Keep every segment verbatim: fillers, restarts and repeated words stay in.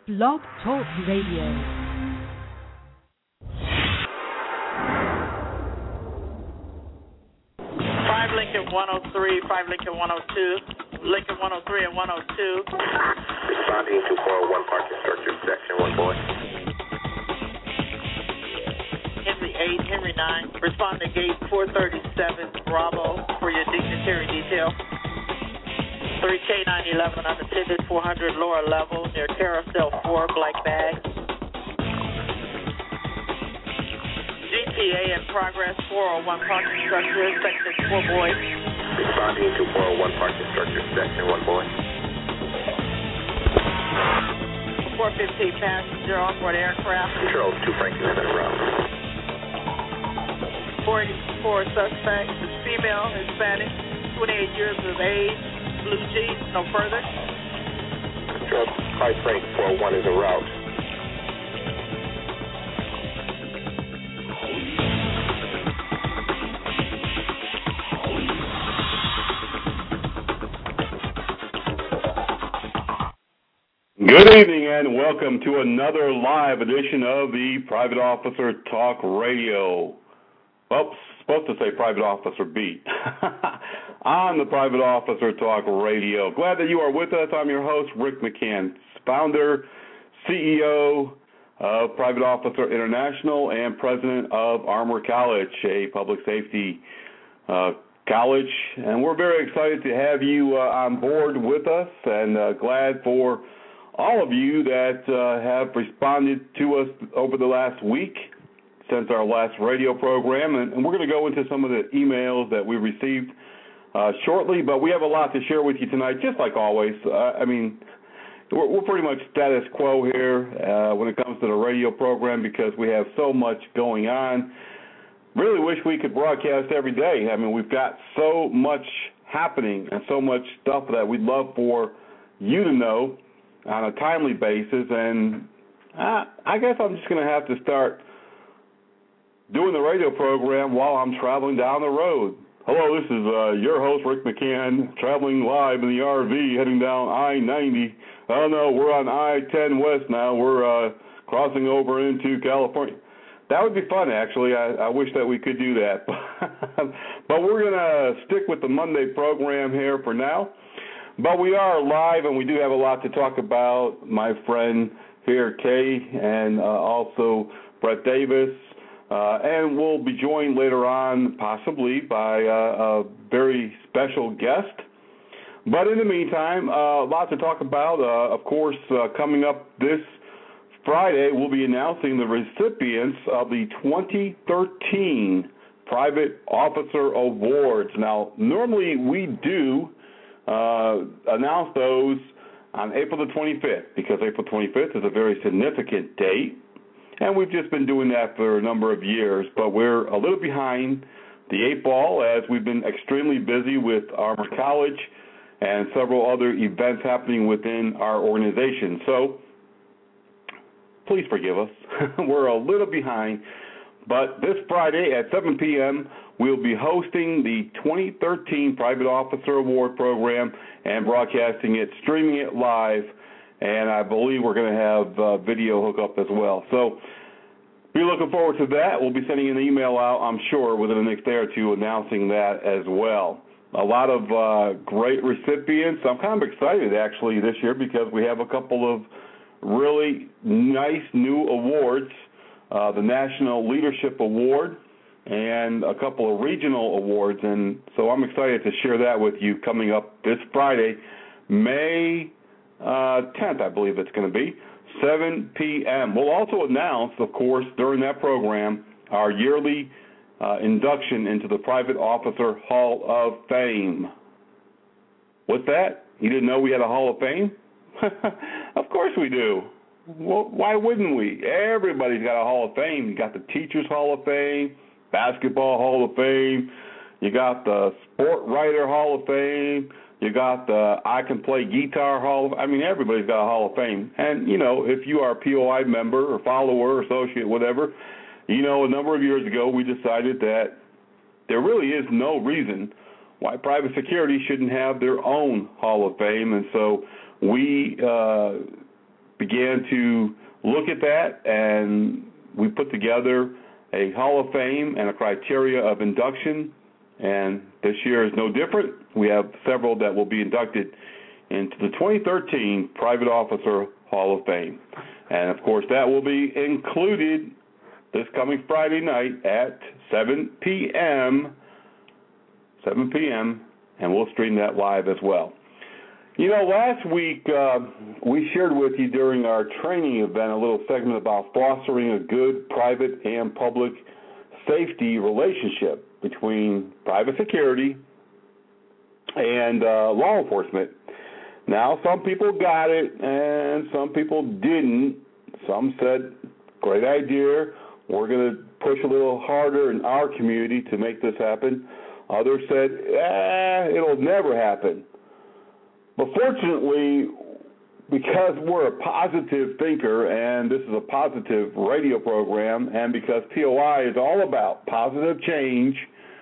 Blog Talk Radio. five Lincoln one oh three, five Lincoln one oh two, Lincoln one oh three and one oh two. Responding to four oh one parking structure, section one boy. Henry eight, Henry nine. Respond to gate four thirty-seven, Bravo, for your dignitary detail. three K nine eleven unattended, four hundred lower level, near Carousel four, black bag. G T A in progress, four oh one parking structure, section four boy. Responding to four oh one parking structure, section one boy. four fifteen passenger onboard aircraft. Control two Franklin in a route. four eighty-four suspect, is female, Hispanic, twenty-eight years of age, blue jeans, no further. Control five Frank four oh one is en route. Good evening and welcome to another live edition of the Private Officer Talk Radio. Well, supposed to say Private Officer Beat. On the Private Officer Talk Radio. Glad that you are with us. I'm your host, Rick McCann, founder, C E O of Private Officer International and president of Armour College, a public safety uh, college. And we're very excited to have you uh, on board with us and uh, glad for all of you that uh, have responded to us over the last week since our last radio program, and, and we're going to go into some of the emails that we received uh, shortly, but we have a lot to share with you tonight, just like always. Uh, I mean, we're, we're pretty much status quo here uh, when it comes to the radio program because we have so much going on. Really wish we could broadcast every day. I mean, we've got so much happening and so much stuff that we'd love for you to know on a timely basis, and I, I guess I'm just going to have to start doing the radio program while I'm traveling down the road. Hello, this is uh, your host, Rick McCann, traveling live in the R V, heading down I ninety. Oh, no, we're on I ten West now. We're uh, crossing over into California. That would be fun, actually. I, I wish that we could do that. But we're going to stick with the Monday program here for now. But we are live, and we do have a lot to talk about. My friend here, Kay, and uh, also Brett Davis. Uh, and we'll be joined later on, possibly, by uh, a very special guest. But in the meantime, uh, a lot to talk about. Uh, of course, uh, coming up this Friday, we'll be announcing the recipients of the twenty thirteen Private Officer Awards. Now, normally we do Uh, announce those on April the twenty-fifth because April twenty-fifth is a very significant date, and we've just been doing that for a number of years, but we're a little behind the eight ball as we've been extremely busy with Armour College and several other events happening within our organization. So please forgive us. We're a little behind, but this Friday at seven p.m., we'll be hosting the twenty thirteen Private Officer Award Program and broadcasting it, streaming it live, and I believe we're going to have uh, video hookup as well. So be looking forward to that. We'll be sending an email out, I'm sure, within the next day or two announcing that as well. A lot of uh, great recipients. I'm kind of excited, actually, this year because we have a couple of really nice new awards, uh, the National Leadership Award, and a couple of regional awards, and so I'm excited to share that with you coming up this Friday, May uh, tenth, I believe it's going to be, seven p.m. We'll also announce, of course, during that program, our yearly uh, induction into the Private Officer Hall of Fame. What's that? You didn't know we had a Hall of Fame? Of course we do. Well, why wouldn't we? Everybody's got a Hall of Fame. You got the Teachers Hall of Fame, Basketball Hall of Fame, you got the Sport Writer Hall of Fame, you got the I Can Play Guitar Hall of Fame. I mean, everybody's got a Hall of Fame. And, you know, if you are a P O I member or follower or associate, whatever, you know, a number of years ago we decided that there really is no reason why private security shouldn't have their own Hall of Fame. And so we uh, began to look at that, and we put together a Hall of Fame and a criteria of induction, and this year is no different. We have several that will be inducted into the twenty thirteen Private Officer Hall of Fame. And, of course, that will be included this coming Friday night at seven p.m., seven p.m., and we'll stream that live as well. You know, last week uh, we shared with you during our training event a little segment about fostering a good private and public safety relationship between private security and uh, law enforcement. Now, some people got it and some people didn't. Some said, great idea, we're going to push a little harder in our community to make this happen. Others said, eh, it'll never happen. But fortunately, because we're a positive thinker, and this is a positive radio program, and because P O I is all about positive change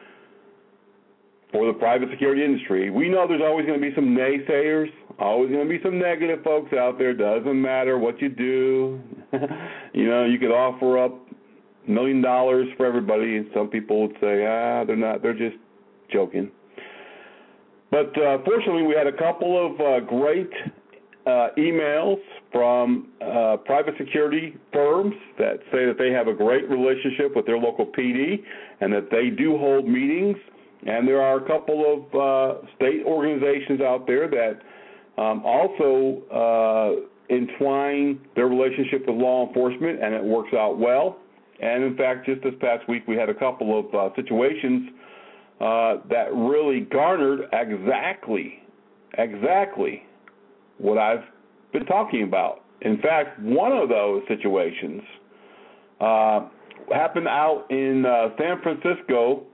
for the private security industry, we know there's always going to be some naysayers, always going to be some negative folks out there. Doesn't matter what you do. You know, you could offer up a million dollars for everybody, and some people would say, ah, they're not, they're just joking. But uh, fortunately, we had a couple of uh, great uh, emails from uh, private security firms that say that they have a great relationship with their local P D and that they do hold meetings. And there are a couple of uh, state organizations out there that um, also uh, entwine their relationship with law enforcement, and it works out well. And, in fact, just this past week we had a couple of uh, situations Uh, that really garnered exactly, exactly what I've been talking about. In fact, one of those situations uh, happened out in uh, San Francisco,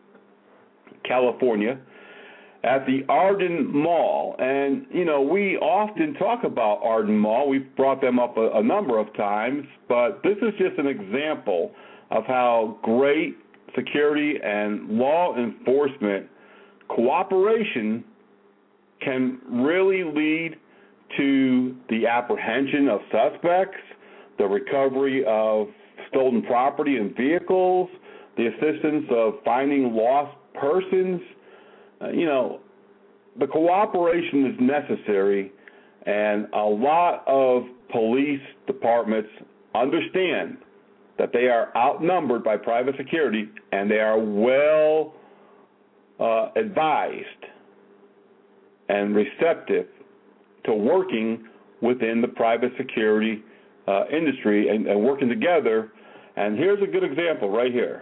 California, at the Arden Mall. And, you know, we often talk about Arden Mall. We've brought them up a, a number of times, but this is just an example of how great security and law enforcement cooperation can really lead to the apprehension of suspects, the recovery of stolen property and vehicles, the assistance of finding lost persons. Uh, you know, the cooperation is necessary, and a lot of police departments understand that they are outnumbered by private security, and they are well uh, advised and receptive to working within the private security uh, industry and, and working together. And here's a good example right here.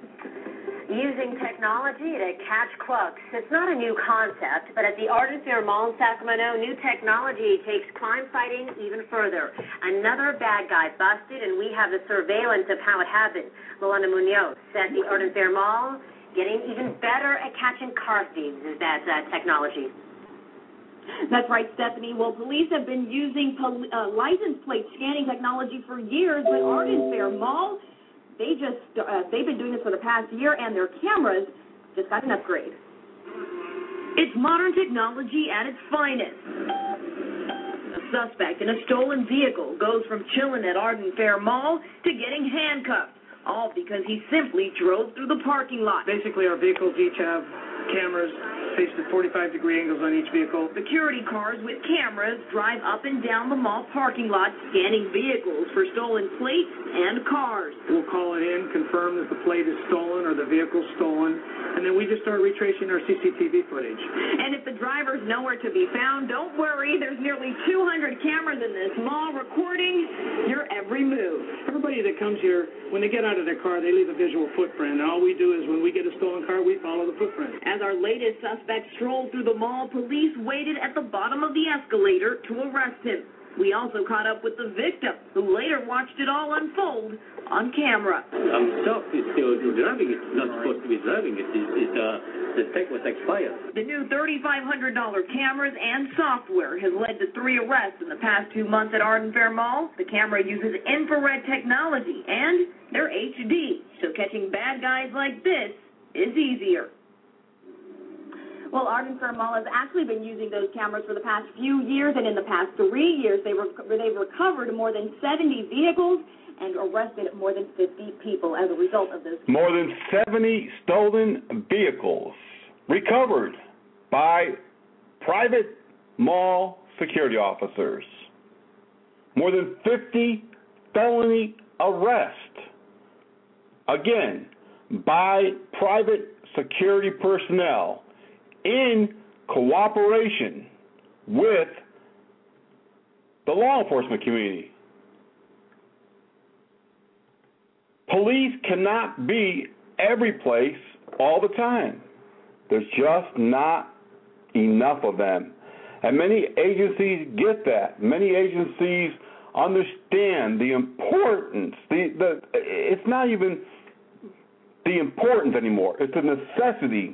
Using technology to catch crooks. It's not a new concept, but at the Arden Fair Mall in Sacramento, new technology takes crime fighting even further. Another bad guy busted, and we have the surveillance of how it happened. Melania Munoz at the Arden Fair Mall, getting even better at catching car thieves is that uh, technology. That's right, Stephanie. Well, police have been using pol- uh, license plate scanning technology for years, but Arden Fair Mall, They just, uh, they've been doing this for the past year, and their cameras just got an upgrade. It's modern technology at its finest. A suspect in a stolen vehicle goes from chilling at Arden Fair Mall to getting handcuffed, all because he simply drove through the parking lot. Basically, our vehicles each have cameras faced at forty-five degree angles on each vehicle. Security cars with cameras drive up and down the mall parking lot, scanning vehicles for stolen plates and cars. We'll call it in, confirm that the plate is stolen or the vehicle's stolen, and then we just start retracing our C C T V footage. And if the driver's nowhere to be found, don't worry. There's nearly two hundred cameras in this mall recording your every move. Everybody that comes here, when they get out of their car, they leave a visual footprint. And all we do is when we get a stolen car, we follow the footprint. As our latest suspect strolled through the mall, police waited at the bottom of the escalator to arrest him. We also caught up with the victim, who later watched it all unfold on camera. I'm stopped. It's still driving. It's not supposed to be driving. It is, it, uh, the tech was expired. The new thirty-five hundred dollars cameras and software has led to three arrests in the past two months at Arden Fair Mall. The camera uses infrared technology, and they're H D, so catching bad guys like this is easier. Well, Arden Fair Mall has actually been using those cameras for the past few years, and in the past three years, they rec- they've recovered more than seventy vehicles and arrested more than fifty people as a result of those cameras. More than seventy stolen vehicles recovered by private mall security officers. More than fifty felony arrests. Again, by private security personnel in cooperation with the law enforcement community. Police cannot be every place all the time. There's just not enough of them. And many agencies get that. Many agencies understand the importance. The, the, it's not even the importance anymore. It's a necessity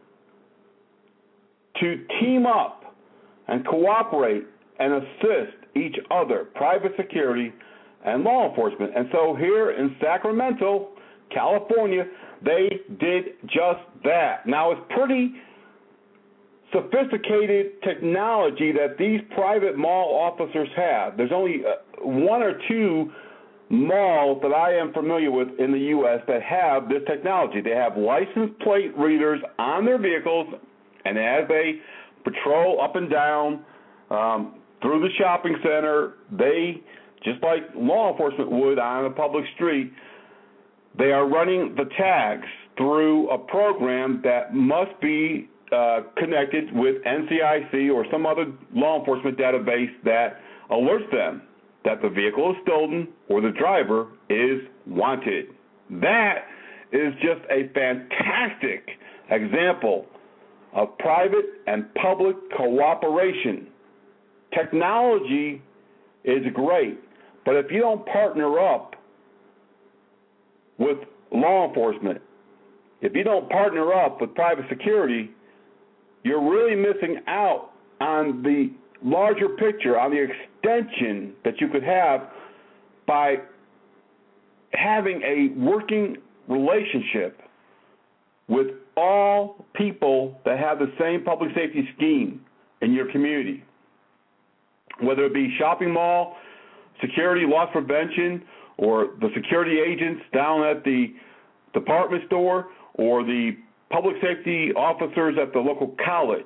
to team up and cooperate and assist each other, private security and law enforcement. And so here in Sacramento, California, they did just that. Now, it's pretty sophisticated technology that these private mall officers have. There's only uh, one or two malls that I am familiar with in the U S that have this technology. They have license plate readers on their vehicles, and as they patrol up and down um, through the shopping center, they, just like law enforcement would on a public street, they are running the tags through a program that must be uh, connected with N C I C or some other law enforcement database that alerts them that the vehicle is stolen or the driver is wanted. That is just a fantastic example of private and public cooperation. Technology is great, but if you don't partner up with law enforcement, if you don't partner up with private security, you're really missing out on the larger picture, on the extension that you could have by having a working relationship with all people that have the same public safety scheme in your community, whether it be shopping mall, security, loss prevention, or the security agents down at the department store, or the public safety officers at the local college.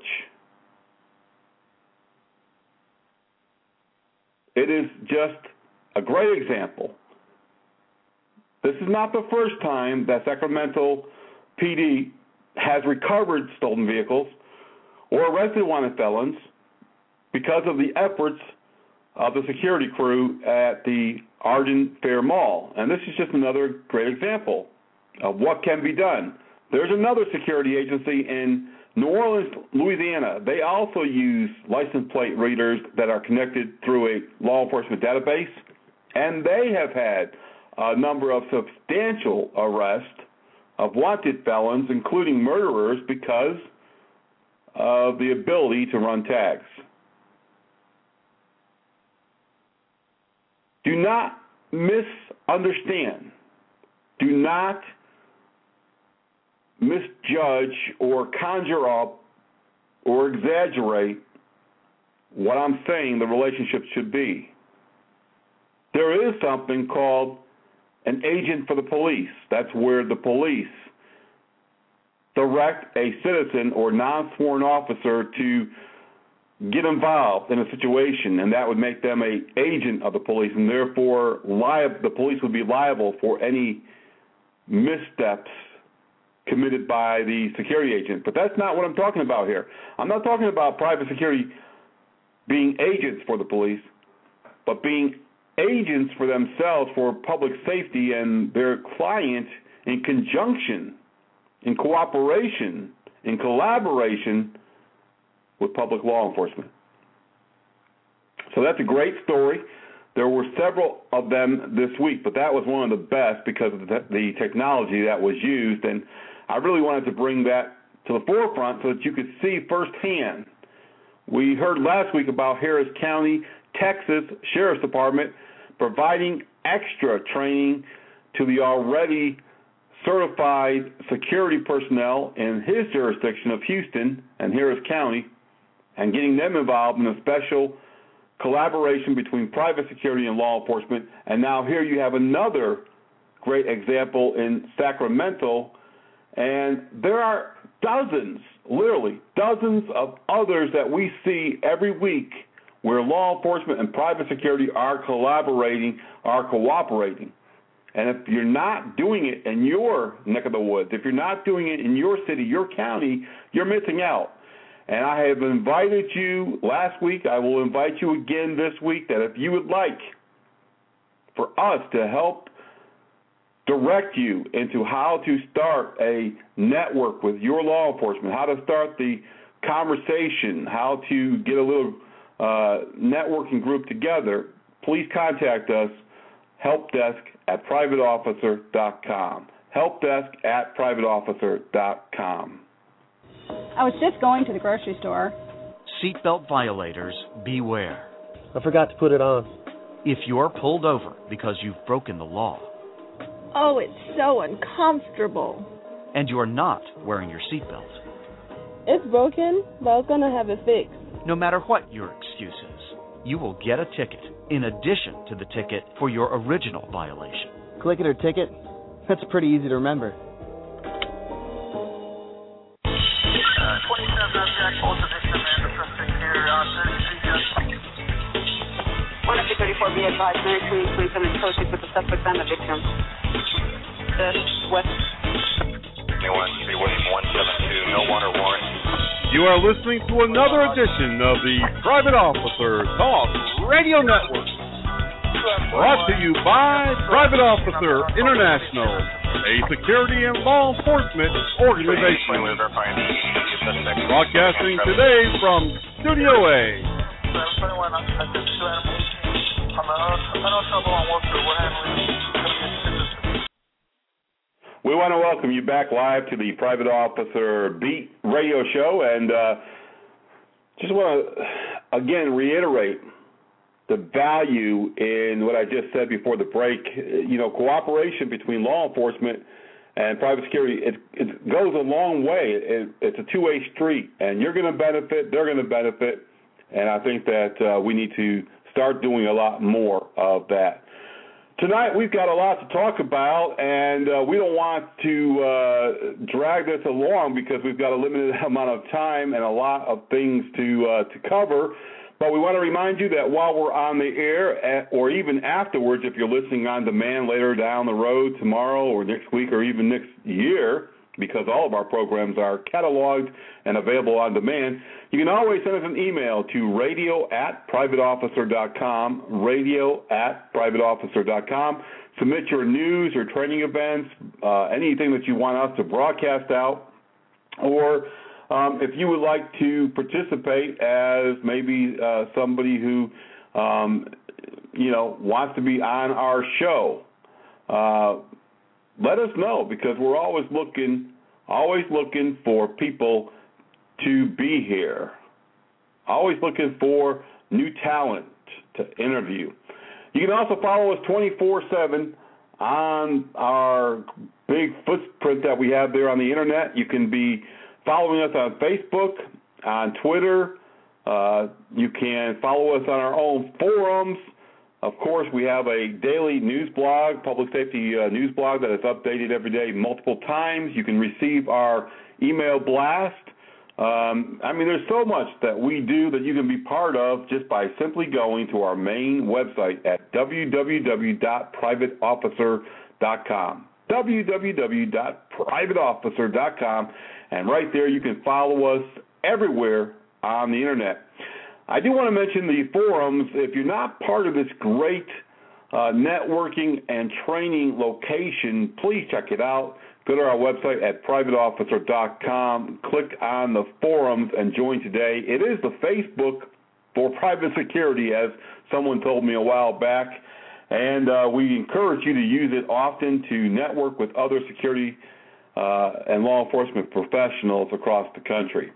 It is just a great example. This is not the first time that Sacramento P D has recovered stolen vehicles or arrested wanted felons because of the efforts of the security crew at the Arden Fair Mall. And this is just another great example of what can be done. There's another security agency in New Orleans, Louisiana. They also use license plate readers that are connected through a law enforcement database, and they have had a number of substantial arrests of wanted felons, including murderers, because of the ability to run tags. Do not misunderstand. Do not misjudge or conjure up or exaggerate what I'm saying the relationship should be. There is something called an agent for the police. That's where the police direct a citizen or non-sworn officer to get involved in a situation, and that would make them an agent of the police, and therefore li- the police would be liable for any missteps committed by the security agent. But that's not what I'm talking about here. I'm not talking about private security being agents for the police, but being agents for themselves for public safety and their client in conjunction, in cooperation, in collaboration with public law enforcement. So that's a great story. There were several of them this week, but that was one of the best because of the, the technology that was used, and I really wanted to bring that to the forefront so that you could see firsthand. We heard last week about Harris County, Texas Sheriff's Department providing extra training to the already certified security personnel in his jurisdiction of Houston and Harris County and getting them involved in a special collaboration between private security and law enforcement. And now here you have another great example in Sacramento, and there are dozens, literally dozens of others that we see every week where law enforcement and private security are collaborating, are cooperating. And if you're not doing it in your neck of the woods, if you're not doing it in your city, your county, you're missing out. And I have invited you last week, I will invite you again this week, that if you would like for us to help direct you into how to start a network with your law enforcement, how to start the conversation, how to get a little uh, networking group together, please contact us, helpdesk at private officer dot com. helpdesk at private officer dot com. I was just going to the grocery store. Seatbelt violators, beware. I forgot to put it on. If you're pulled over because you've broken the law. Oh, it's so uncomfortable. And you're not wearing your seatbelt. It's broken, but I was going to have it fixed. No matter what your excuse is, you will get a ticket in addition to the ticket for your original violation. Click it or ticket? That's pretty easy to remember. one two thirty-four, be advised, nine twenty twenty-seven associates with the suspect and the victim. This, west. anyone, William one seven two, no water warrant. You are listening to another edition of the Private Officer Talk Radio Network. Brought to you by Private Officer International, a security and law enforcement organization. Broadcasting today from Studio A. We want to welcome you back live to the Private Officer Beat radio show, and uh, just want to, again, reiterate the value in what I just said before the break. You know, cooperation between law enforcement and private security, it, it goes a long way. It, it's a two-way street, and you're going to benefit, they're going to benefit, and I think that uh, we need to start doing a lot more of that. Tonight we've got a lot to talk about, and uh, we don't want to uh, drag this along because we've got a limited amount of time and a lot of things to uh, to cover. But we want to remind you that while we're on the air, at, or even afterwards, if you're listening on demand later down the road, tomorrow or next week or even next year, because all of our programs are cataloged and available on demand, you can always send us an email to radio at private officer dot com, radio at private officer dot com. Submit your news or training events, uh, anything that you want us to broadcast out, or um, if you would like to participate as maybe uh, somebody who, um, you know, wants to be on our show, uh, let us know, because we're always looking, always looking for people to be here. Always looking for new talent to interview. You can also follow us twenty-four seven on our big footprint that we have there on the internet. You can be following us on Facebook, on Twitter. Uh, you can follow us on our own forums. Of course, we have a daily news blog, public safety uh, news blog that is updated every day multiple times. You can receive our email blast. Um, I mean, there's so much that we do that you can be part of just by simply going to our main website at w w w dot private officer dot com, w w w dot private officer dot com, and right there you can follow us everywhere on the internet. I do want to mention the forums. If you're not part of this great uh, networking and training location, please check it out. Go to our website at private officer dot com, click on the forums, and join today. It is the Facebook for private security, as someone told me a while back, and uh, we encourage you to use it often to network with other security uh, and law enforcement professionals across the country.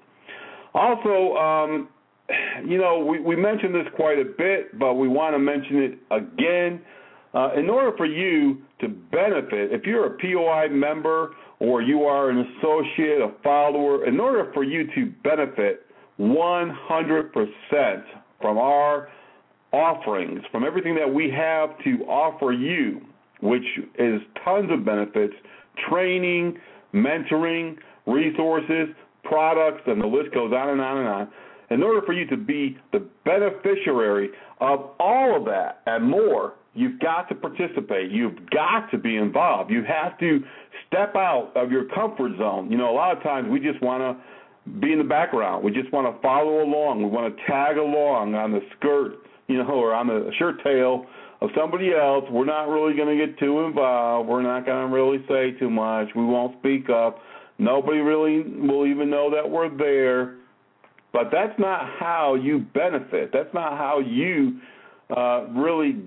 Also, um, you know, we, we mentioned this quite a bit, but we want to mention it again. Uh, in order for you to benefit, if you're a P O I member or you are an associate, a follower, in order for you to benefit one hundred percent from our offerings, from everything that we have to offer you, which is tons of benefits, training, mentoring, resources, products, and the list goes on and on and on. In order for you to be the beneficiary of all of that and more, you've got to participate. You've got to be involved. You have to step out of your comfort zone. You know, a lot of times we just want to be in the background. We just want to follow along. We want to tag along on the skirt, you know, or on the shirt tail of somebody else. We're not really going to get too involved. We're not going to really say too much. We won't speak up. Nobody really will even know that we're there. But that's not how you benefit. That's not how you uh, really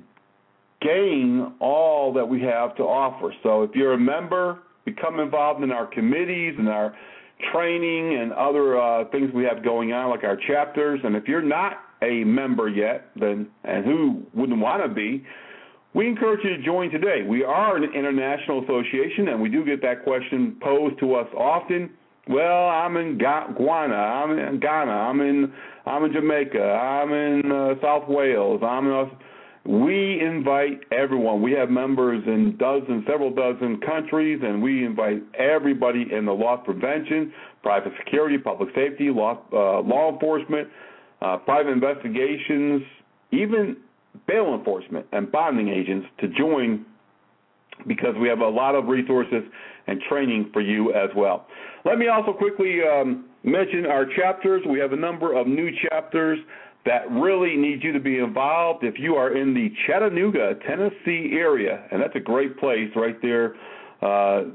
gain all that we have to offer. So if you're a member, become involved in our committees and our training and other uh, things we have going on, like our chapters. And if you're not a member yet, then and who wouldn't want to be, we encourage you to join today. We are an international association, and we do get that question posed to us often. Well, I'm in Guyana, I'm in Ghana, I'm in I'm in Jamaica, I'm in uh, South Wales, I'm in. We invite everyone. We have members in dozens, several dozen countries, and we invite everybody in the loss prevention, private security, public safety, law, uh, law enforcement, uh, private investigations, even bail enforcement and bonding agents to join, because we have a lot of resources and training for you as well. Let me also quickly um, mention our chapters. We have a number of new chapters that really need you to be involved. If you are in the Chattanooga, Tennessee area, and that's a great place right there, uh,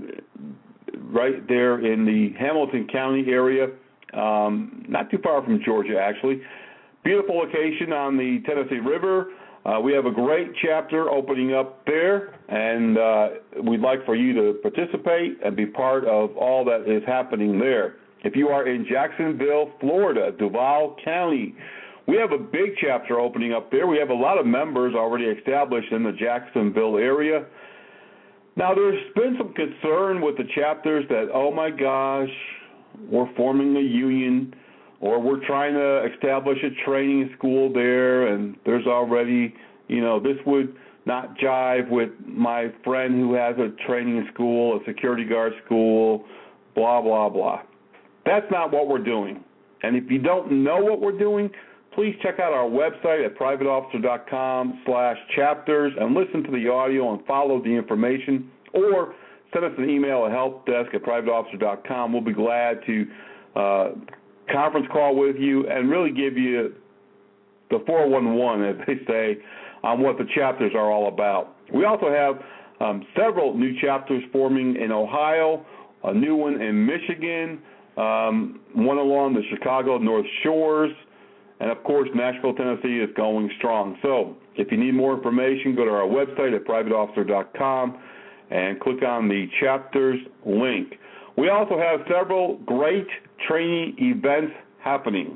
right there in the Hamilton County area, um, not too far from Georgia, actually. Beautiful location on the Tennessee River. Uh, we have a great chapter opening up there, and uh, we'd like for you to participate and be part of all that is happening there. If you are in Jacksonville, Florida, Duval County, we have a big chapter opening up there. We have a lot of members already established in the Jacksonville area. Now, there's been some concern with the chapters that, oh, my gosh, we're forming a union, or we're trying to establish a training school there, and there's already, you know, this would not jive with my friend who has a training school, a security guard school, blah, blah, blah. That's not what we're doing. And if you don't know what we're doing, please check out our website at privateofficer.com slash chapters and listen to the audio and follow the information, or send us an email at helpdesk at privateofficer dot com. We'll be glad to uh, conference call with you and really give you the four one one, as they say, on what the chapters are all about. We also have um, several new chapters forming in Ohio, a new one in Michigan, um, one along the Chicago North Shores, and, of course, Nashville, Tennessee is going strong. So if you need more information, go to our website at private officer dot com and click on the chapters link. We also have several great training events happening.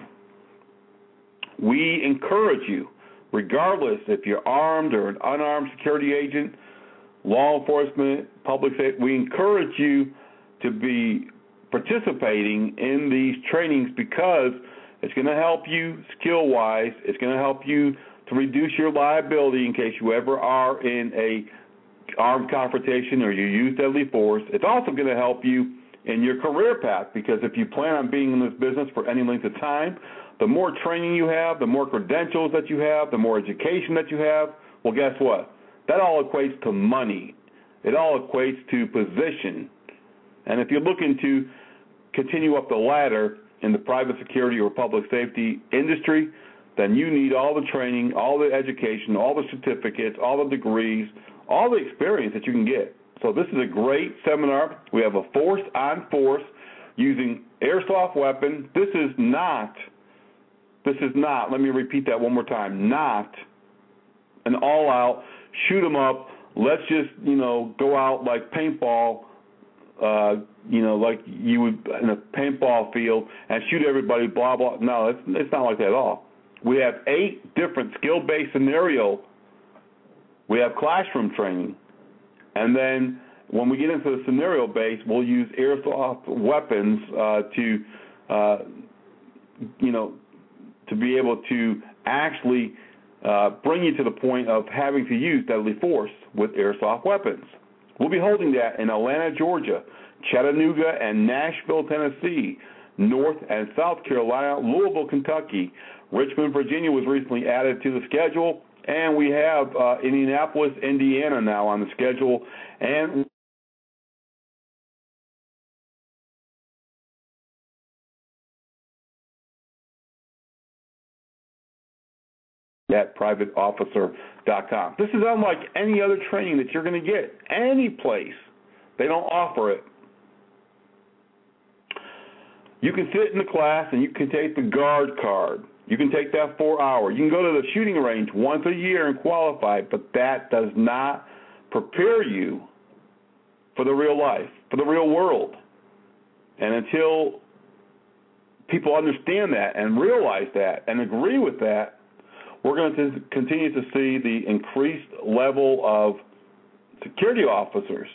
We encourage you, regardless if you're armed or an unarmed security agent, law enforcement, public safety, we encourage you to be participating in these trainings, because it's going to help you skill-wise. It's going to help you to reduce your liability in case you ever are in a armed confrontation or you use deadly force. It's also going to help you in your career path, because if you plan on being in this business for any length of time, the more training you have, the more credentials that you have, the more education that you have, well, guess what? That all equates to money. It all equates to position. And if you're looking to continue up the ladder in the private security or public safety industry, then you need all the training, all the education, all the certificates, all the degrees, all the experience that you can get. So this is a great seminar. We have a force on force using airsoft weapon. This is not, this is not, let me repeat that one more time, not an all-out, shoot 'em up, let's just, you know, go out like paintball, uh, you know, like you would in a paintball field and shoot everybody, blah, blah. No, it's, it's not like that at all. We have eight different skill-based scenario We have classroom training. And then when we get into the scenario base, we'll use airsoft weapons uh, to, uh, you know, to be able to actually uh, bring you to the point of having to use deadly force with airsoft weapons. We'll be holding that in Atlanta, Georgia, Chattanooga and Nashville, Tennessee, North and South Carolina, Louisville, Kentucky. Richmond, Virginia was recently added to the schedule, and we have uh, Indianapolis, Indiana now on the schedule, and at private officer dot com. This is unlike any other training that you're going to get any place. They don't offer it. You can sit in the class and you can take the guard card. You can take that four hour. You can go to the shooting range once a year and qualify, but that does not prepare you for the real life, for the real world. And until people understand that and realize that and agree with that, we're going to continue to see the increased level of security officers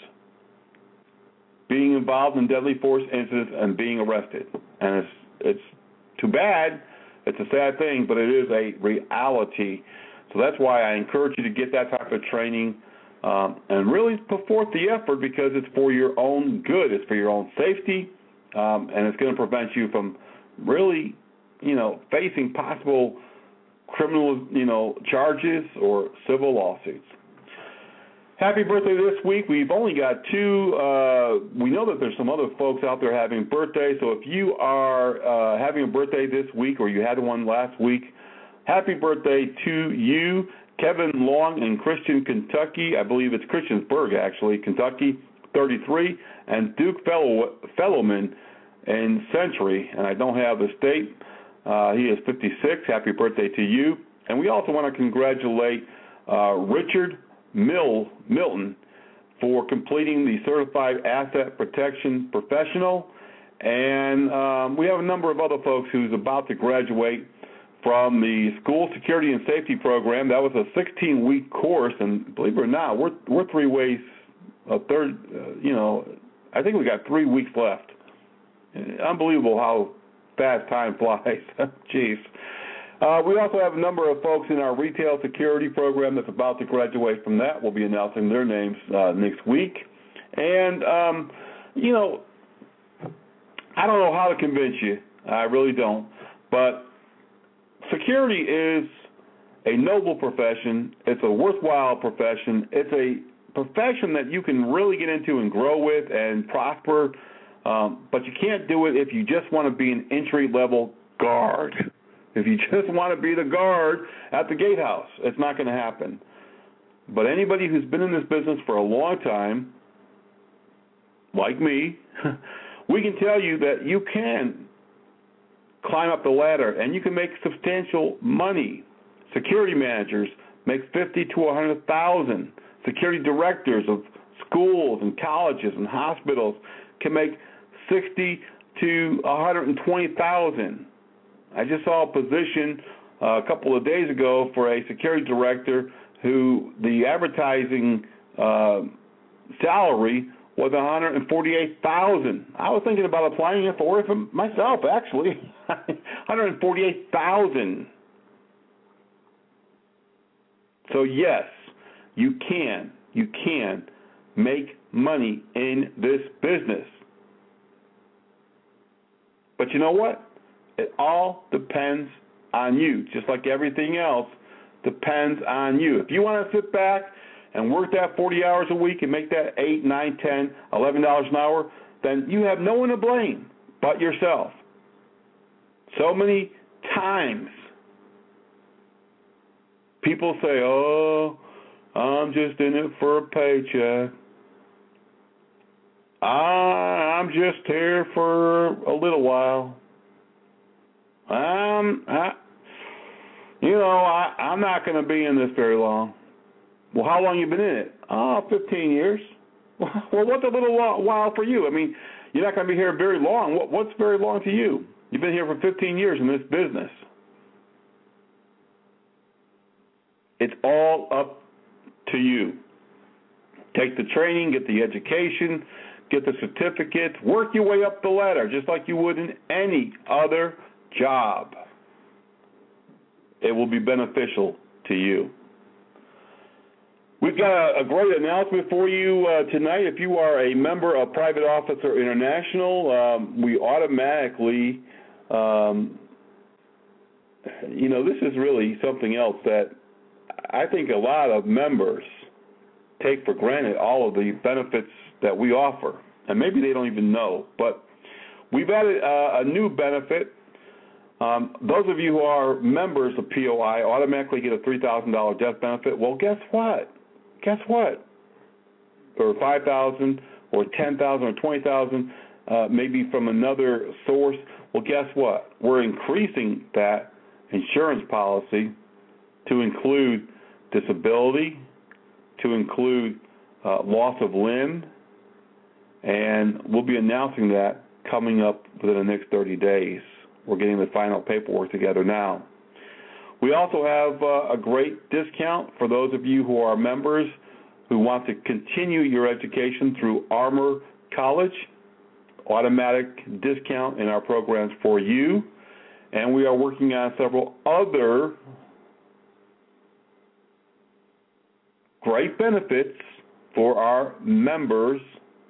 being involved in deadly force incidents and being arrested. And it's it's too bad. It's a sad thing, but it is a reality. So that's why I encourage you to get that type of training um, and really put forth the effort, because it's for your own good. It's for your own safety, um, and it's going to prevent you from really, you know, facing possible criminal, you know, charges or civil lawsuits. Happy birthday this week. We've only got two. Uh, we know that there's some other folks out there having birthdays, so if you are uh, having a birthday this week or you had one last week, happy birthday to you. Kevin Long in Christian, Kentucky. I believe it's Christiansburg, actually, Kentucky, thirty-three. And Duke Fellow, Fellowman in Century, and I don't have the state. Uh, he is fifty-six. Happy birthday to you. And we also want to congratulate uh, Richard Mill, Milton for completing the Certified Asset Protection Professional. And um, we have a number of other folks who's about to graduate from the School Security and Safety Program. That was a sixteen-week course, and believe it or not, we're we're three ways, a third, uh, you know, I think we got three weeks left. Unbelievable how fast time flies. Jeez. Uh, we also have a number of folks in our retail security program that's about to graduate from that. We'll be announcing their names uh, next week. And, um, you know, I don't know how to convince you. I really don't. But security is a noble profession. It's a worthwhile profession. It's a profession that you can really get into and grow with and prosper. Um, but you can't do it if you just want to be an entry-level guard. If you just want to be the guard at the gatehouse, it's not going to happen. But anybody who's been in this business for a long time, like me, we can tell you that you can climb up the ladder and you can make substantial money. Security managers make fifty to one hundred thousand. Security directors of schools and colleges and hospitals can make sixty to one hundred twenty thousand. I just saw a position uh, a couple of days ago for a security director who the advertising uh, salary was one hundred forty-eight thousand dollars. I was thinking about applying it for it for myself, actually. one hundred forty-eight thousand dollars. So yes, you can, you can make money in this business. But you know what? It all depends on you, just like everything else depends on you. If you want to sit back and work that forty hours a week and make that eight, nine, ten, eleven dollars an hour, then you have no one to blame but yourself. So many times people say, oh, I'm just in it for a paycheck. I'm just here for a little while. Um, I, you know, I, I'm not going to be in this very long. Well, how long you been in it? Oh, fifteen years. Well, what's a little while for you? I mean, you're not going to be here very long. What, what's very long to you? You've been here for fifteen years in this business. It's all up to you. Take the training, get the education, get the certificate, work your way up the ladder just like you would in any other job. It will be beneficial to you. We've got a, a great announcement for you uh, tonight. If you are a member of Private Officer International, um, we automatically, um, you know, this is really something else that I think a lot of members take for granted, all of the benefits that we offer. And maybe they don't even know. But we've added uh, a new benefit. Um, those of you who are members of P O I automatically get a three thousand dollars death benefit. Well, guess what? Guess what? Or five thousand dollars or ten thousand dollars or twenty thousand dollars, uh, maybe from another source. Well, guess what? We're increasing that insurance policy to include disability, to include uh, loss of limb, and we'll be announcing that coming up within the next thirty days. We're getting the final paperwork together now. We also have uh, a great discount for those of you who are members who want to continue your education through Armor College. Automatic discount in our programs for you. And we are working on several other great benefits for our members.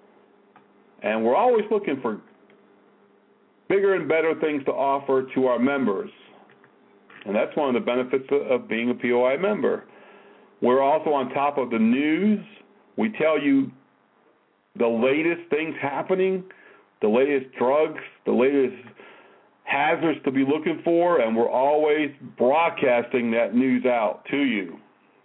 And we're always looking for bigger and better things to offer to our members. And that's one of the benefits of being a P O I member. We're also on top of the news. We tell you the latest things happening, the latest drugs, the latest hazards to be looking for, and we're always broadcasting that news out to you.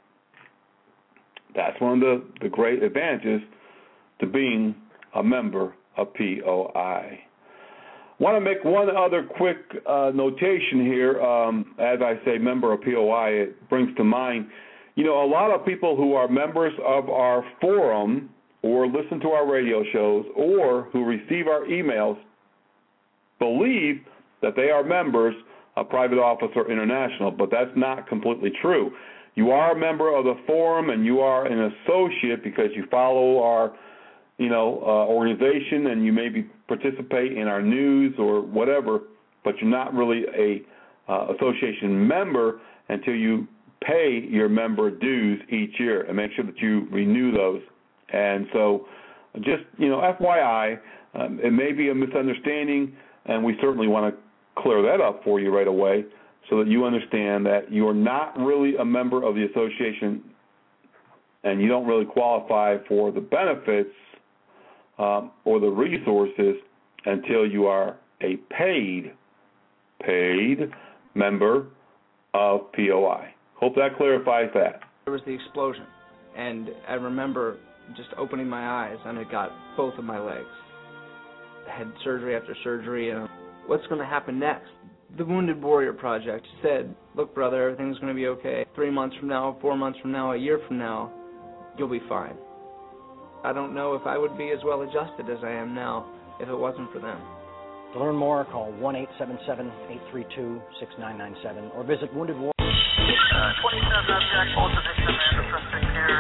That's one of the, the great advantages to being a member of P O I. I want to make one other quick uh, notation here. Um, as I say, member of P O I, it brings to mind, you know, a lot of people who are members of our forum or listen to our radio shows or who receive our emails believe that they are members of Private Officer International, but that's not completely true. You are a member of the forum and you are an associate because you follow our you know, uh, organization, and you maybe participate in our news or whatever, but you're not really a uh, association member until you pay your member dues each year and make sure that you renew those. And so just, you know, F Y I, um, it may be a misunderstanding, and we certainly want to clear that up for you right away so that you understand that you are not really a member of the association and you don't really qualify for the benefits Um, or the resources until you are a paid, paid member of P O I. Hope that clarifies that. There was the explosion, and I remember just opening my eyes, and it got both of my legs. I had surgery after surgery, and what's going to happen next? The Wounded Warrior Project said, look, brother, everything's going to be okay. Three months from now, four months from now, a year from now, you'll be fine. I don't know if I would be as well adjusted as I am now if it wasn't for them. To learn more, call one eight seven seven, eight three two, six nine nine seven or visit Wounded Warrior. Uh, twenty-seven Jack, also victim and the suspect here.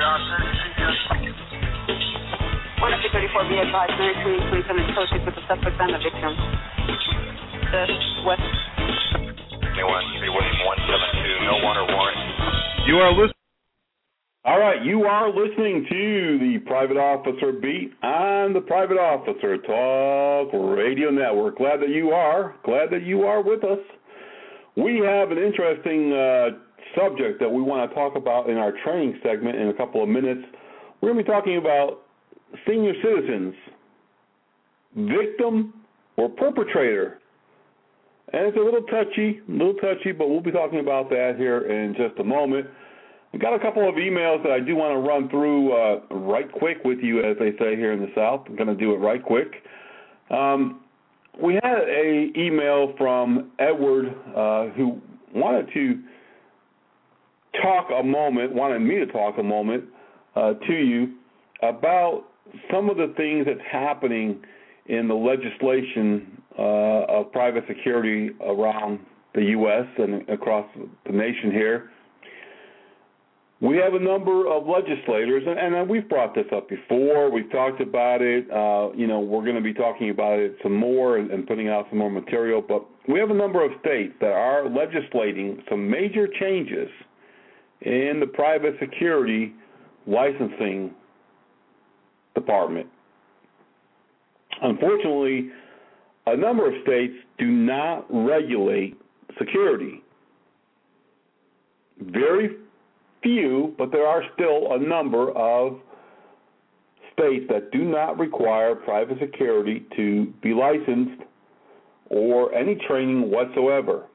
one F thirty-four, be advised, Mary Queen, police and associates with the suspect and the victim. The west. anyone, three William one seven two, no water warrant. You are listening. All right, you are listening to the Private Officer Beat on the Private Officer Talk Radio Network. Glad that you are. Glad that you are with us. We have an interesting uh, subject that we want to talk about in our training segment in a couple of minutes. We're going to be talking about senior citizens, victim or perpetrator. And it's a little touchy, a little touchy, but we'll be talking about that here in just a moment. I've got a couple of emails that I do want to run through uh, right quick with you, as they say here in the South. I'm going to do it right quick. Um, we had an email from Edward uh, who wanted to talk a moment, wanted me to talk a moment uh, to you about some of the things that's happening in the legislation uh, of private security around the U S and across the nation here. we have a number of legislators, and, and we've brought this up before. We've talked about it. Uh, you know, we're going to be talking about it some more and, and putting out some more material. But we have a number of states that are legislating some major changes in the private security licensing department. Unfortunately, a number of states do not regulate security. Very few, but there are still a number of states that do not require private security to be licensed or any training whatsoever.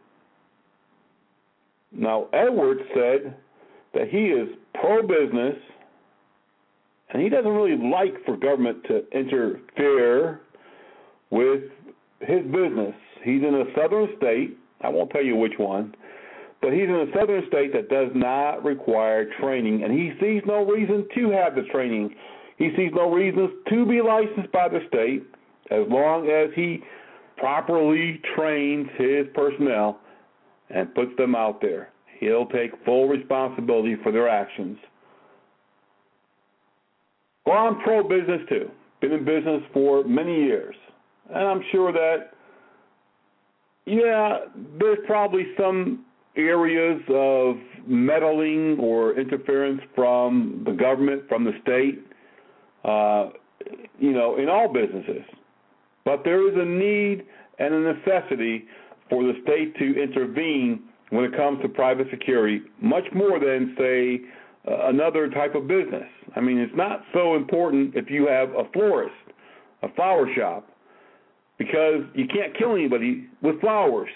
Now, Edwards said that he is pro-business, and he doesn't really like for government to interfere with his business. He's in a southern state, I won't tell you which one, but he's in a southern state that does not require training, and he sees no reason to have the training. He sees no reasons to be licensed by the state as long as he properly trains his personnel and puts them out there. He'll take full responsibility for their actions. Well, I'm pro-business too. Been in business for many years, and I'm sure that, yeah, there's probably some areas of meddling or interference from the government, from the state, uh, you know, in all businesses. But there is a need and a necessity for the state to intervene when it comes to private security, much more than, say, uh, another type of business. I mean, it's not so important if you have a florist, a flower shop, because you can't kill anybody with flowers.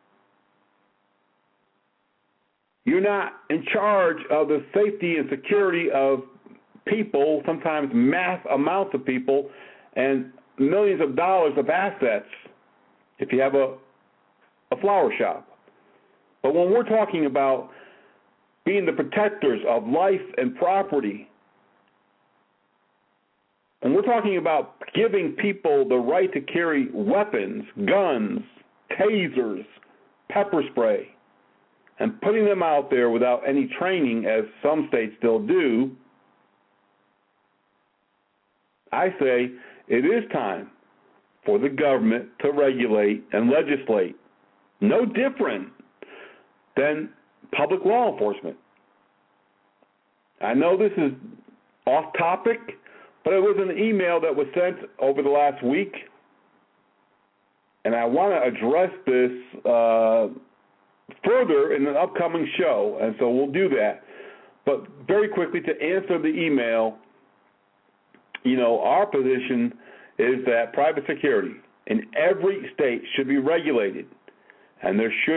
You're not in charge of the safety and security of people, sometimes mass amounts of people, and millions of dollars of assets if you have a, a flower shop. But when we're talking about being the protectors of life and property, and we're talking about giving people the right to carry weapons, guns, tasers, pepper spray, and putting them out there without any training, as some states still do, I say it is time for the government to regulate and legislate. No different than public law enforcement. I know this is off topic, but it was an email that was sent over the last week, and I want to address this uh, further in an upcoming show, and so we'll do that. But very quickly, to answer the email, you know, our position is that private security in every state should be regulated, and there should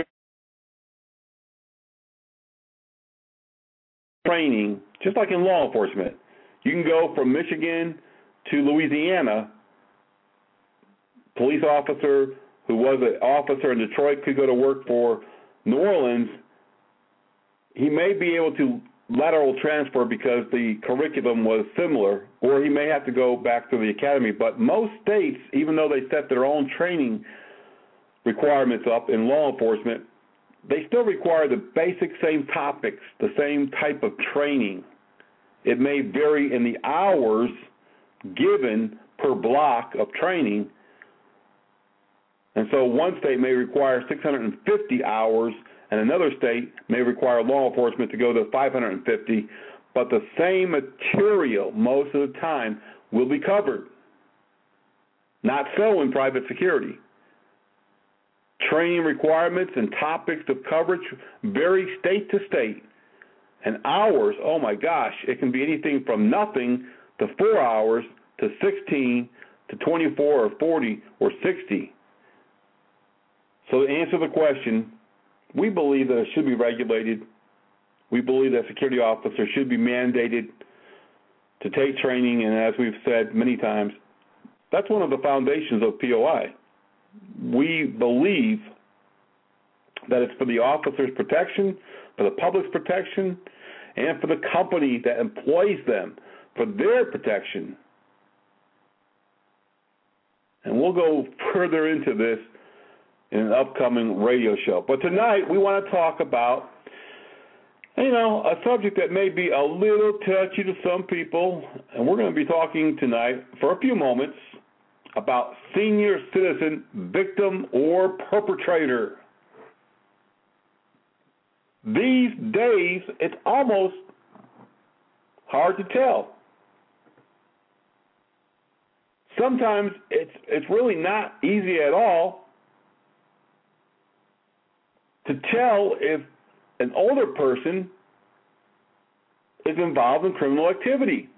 be training, just like in law enforcement. You can go from Michigan to Louisiana. Police officer who was an officer in Detroit could go to work for New Orleans. He may be able to lateral transfer because the curriculum was similar, or he may have to go back to the academy. But most states, even though they set their own training requirements up in law enforcement, they still require the basic same topics, the same type of training. It may vary in the hours given per block of training. And so one state may require six hundred fifty hours, and another state may require law enforcement to go to five hundred fifty, but the same material most of the time will be covered. Not so in private security. Training requirements and topics of coverage vary state to state. And hours, oh my gosh, it can be anything from nothing to four hours to sixteen to twenty-four or forty or sixty. So to answer the question, we believe that it should be regulated. We believe that security officers should be mandated to take training, and as we've said many times, that's one of the foundations of P O I. We believe that it's for the officer's protection, for the public's protection, and for the company that employs them, for their protection. And we'll go further into this in an upcoming radio show. But tonight we want to talk about You know, a subject that may be a little touchy to some people, and we're going to be talking tonight for a few moments about senior citizen victim or perpetrator. These days, it's almost hard to tell. Sometimes it's it's really not easy at all to tell if an older person is involved in criminal activity.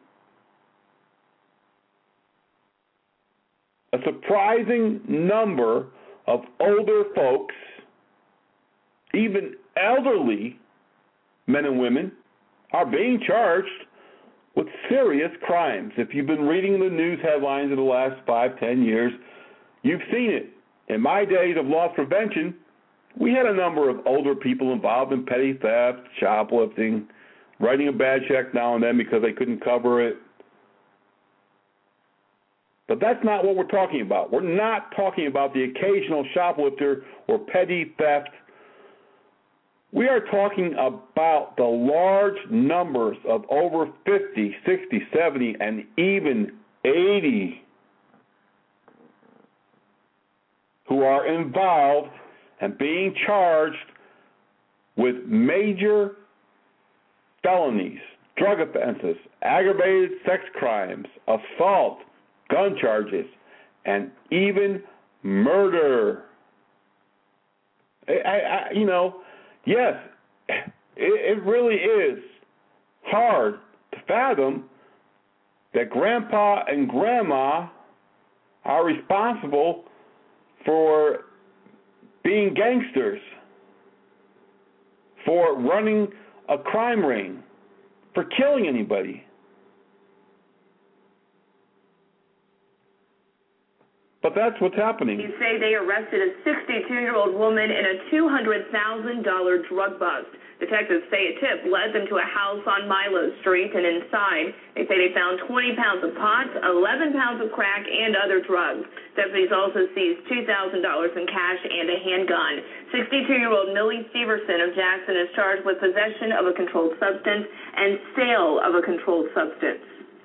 A surprising number of older folks, even elderly men and women, are being charged with serious crimes. If you've been reading the news headlines of the last five, ten years, you've seen it. In my days of loss prevention, we had a number of older people involved in petty theft, shoplifting, writing a bad check now and then because they couldn't cover it. But that's not what we're talking about. We're not talking about the occasional shoplifter or petty theft. We are talking about the large numbers of over fifty, sixty, seventy, and even eighty who are involved and being charged with major felonies, drug offenses, aggravated sex crimes, assault, gun charges, and even murder. I, I, you know, yes, it, it really is hard to fathom that grandpa and grandma are responsible for being gangsters, for running a crime ring, for killing anybody. But that's what's happening. You say they arrested a sixty-two-year-old woman in a two hundred thousand dollars drug bust. Detectives say a tip led them to a house on Milo Street, and inside, they say they found twenty pounds of pot, eleven pounds of crack, and other drugs. Deputies also seized two thousand dollars in cash and a handgun. sixty-two-year-old Millie Severson of Jackson is charged with possession of a controlled substance and sale of a controlled substance.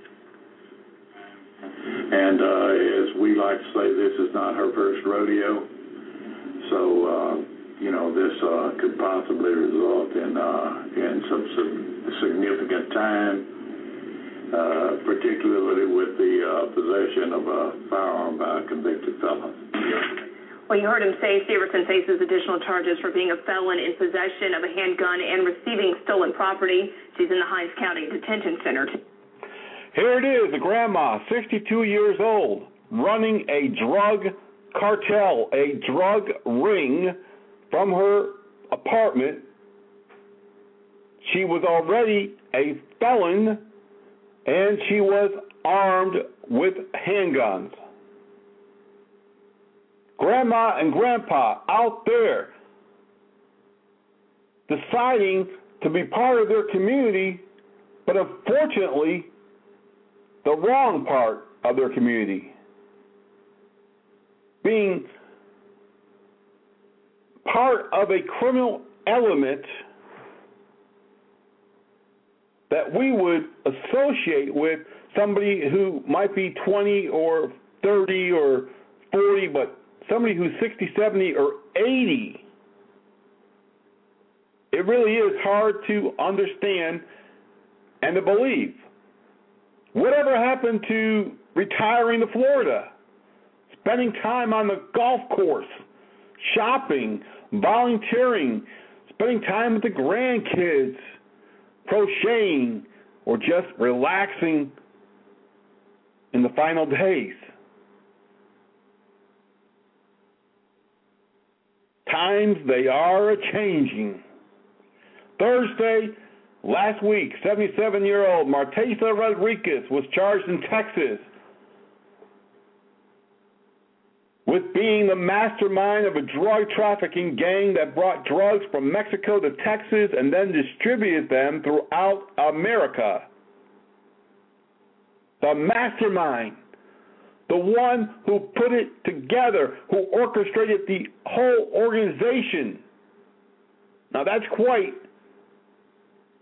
And uh, as we like to say, this is not her first rodeo. So, uh, you know, this uh, could possibly result in uh, in some, some significant time, uh, particularly with the uh, possession of a firearm by a convicted felon. Well, you heard him say Severson faces additional charges for being a felon in possession of a handgun and receiving stolen property. She's in the Hinds County Detention Center. Here it is, a grandma, sixty-two years old, running a drug cartel, a drug ring from her apartment. She was already a felon, and she was armed with handguns. Grandma and grandpa out there deciding to be part of their community, but unfortunately, the wrong part of their community. Being part of a criminal element that we would associate with somebody who might be twenty or thirty or forty, but somebody who's sixty, seventy, or eighty. It really is hard to understand and to believe. Whatever happened to retiring to Florida, spending time on the golf course, shopping, volunteering, spending time with the grandkids, crocheting, or just relaxing in the final days? Times they are a-changing. Thursday, last week, seventy-seven-year-old Martesa Rodriguez was charged in Texas with being the mastermind of a drug trafficking gang that brought drugs from Mexico to Texas and then distributed them throughout America. The mastermind, the one who put it together, who orchestrated the whole organization. Now that's quite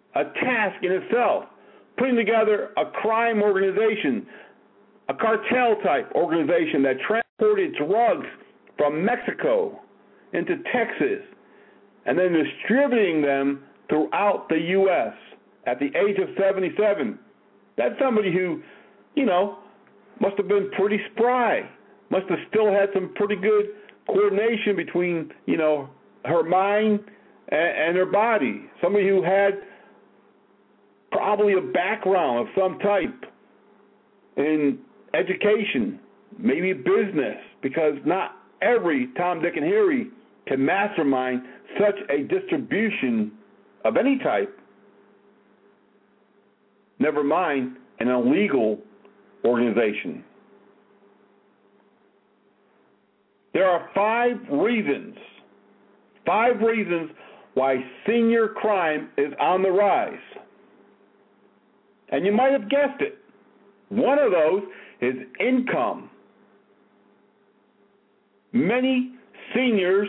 a task in itself, putting together a crime organization, a cartel-type organization that transported drugs from Mexico into Texas and then distributing them throughout the U S at the age of seventy-seven. That's somebody who, you know, must have been pretty spry, must have still had some pretty good coordination between, you know, her mind and, and her body. Somebody who had probably a background of some type in education, maybe business, because not every Tom, Dick, and Harry can mastermind such a distribution of any type, never mind an illegal organization. There are five reasons, five reasons why senior crime is on the rise. And you might have guessed it. One of those is income. Many seniors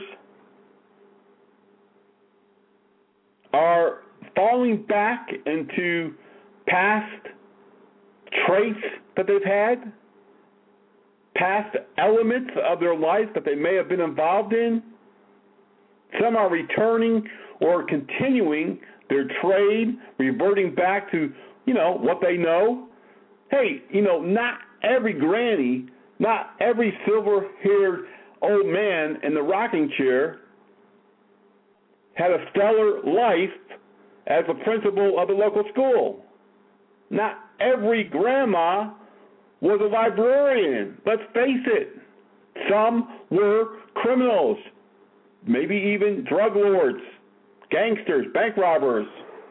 are falling back into past traits that they've had, past elements of their life that they may have been involved in. Some are returning or continuing their trade, reverting back to, you know, what they know. Hey, you know, not every granny, not every silver-haired old man in the rocking chair had a stellar life as a principal of the local school. Not every grandma was a librarian. Let's face it. Some were criminals, maybe even drug lords, gangsters, bank robbers.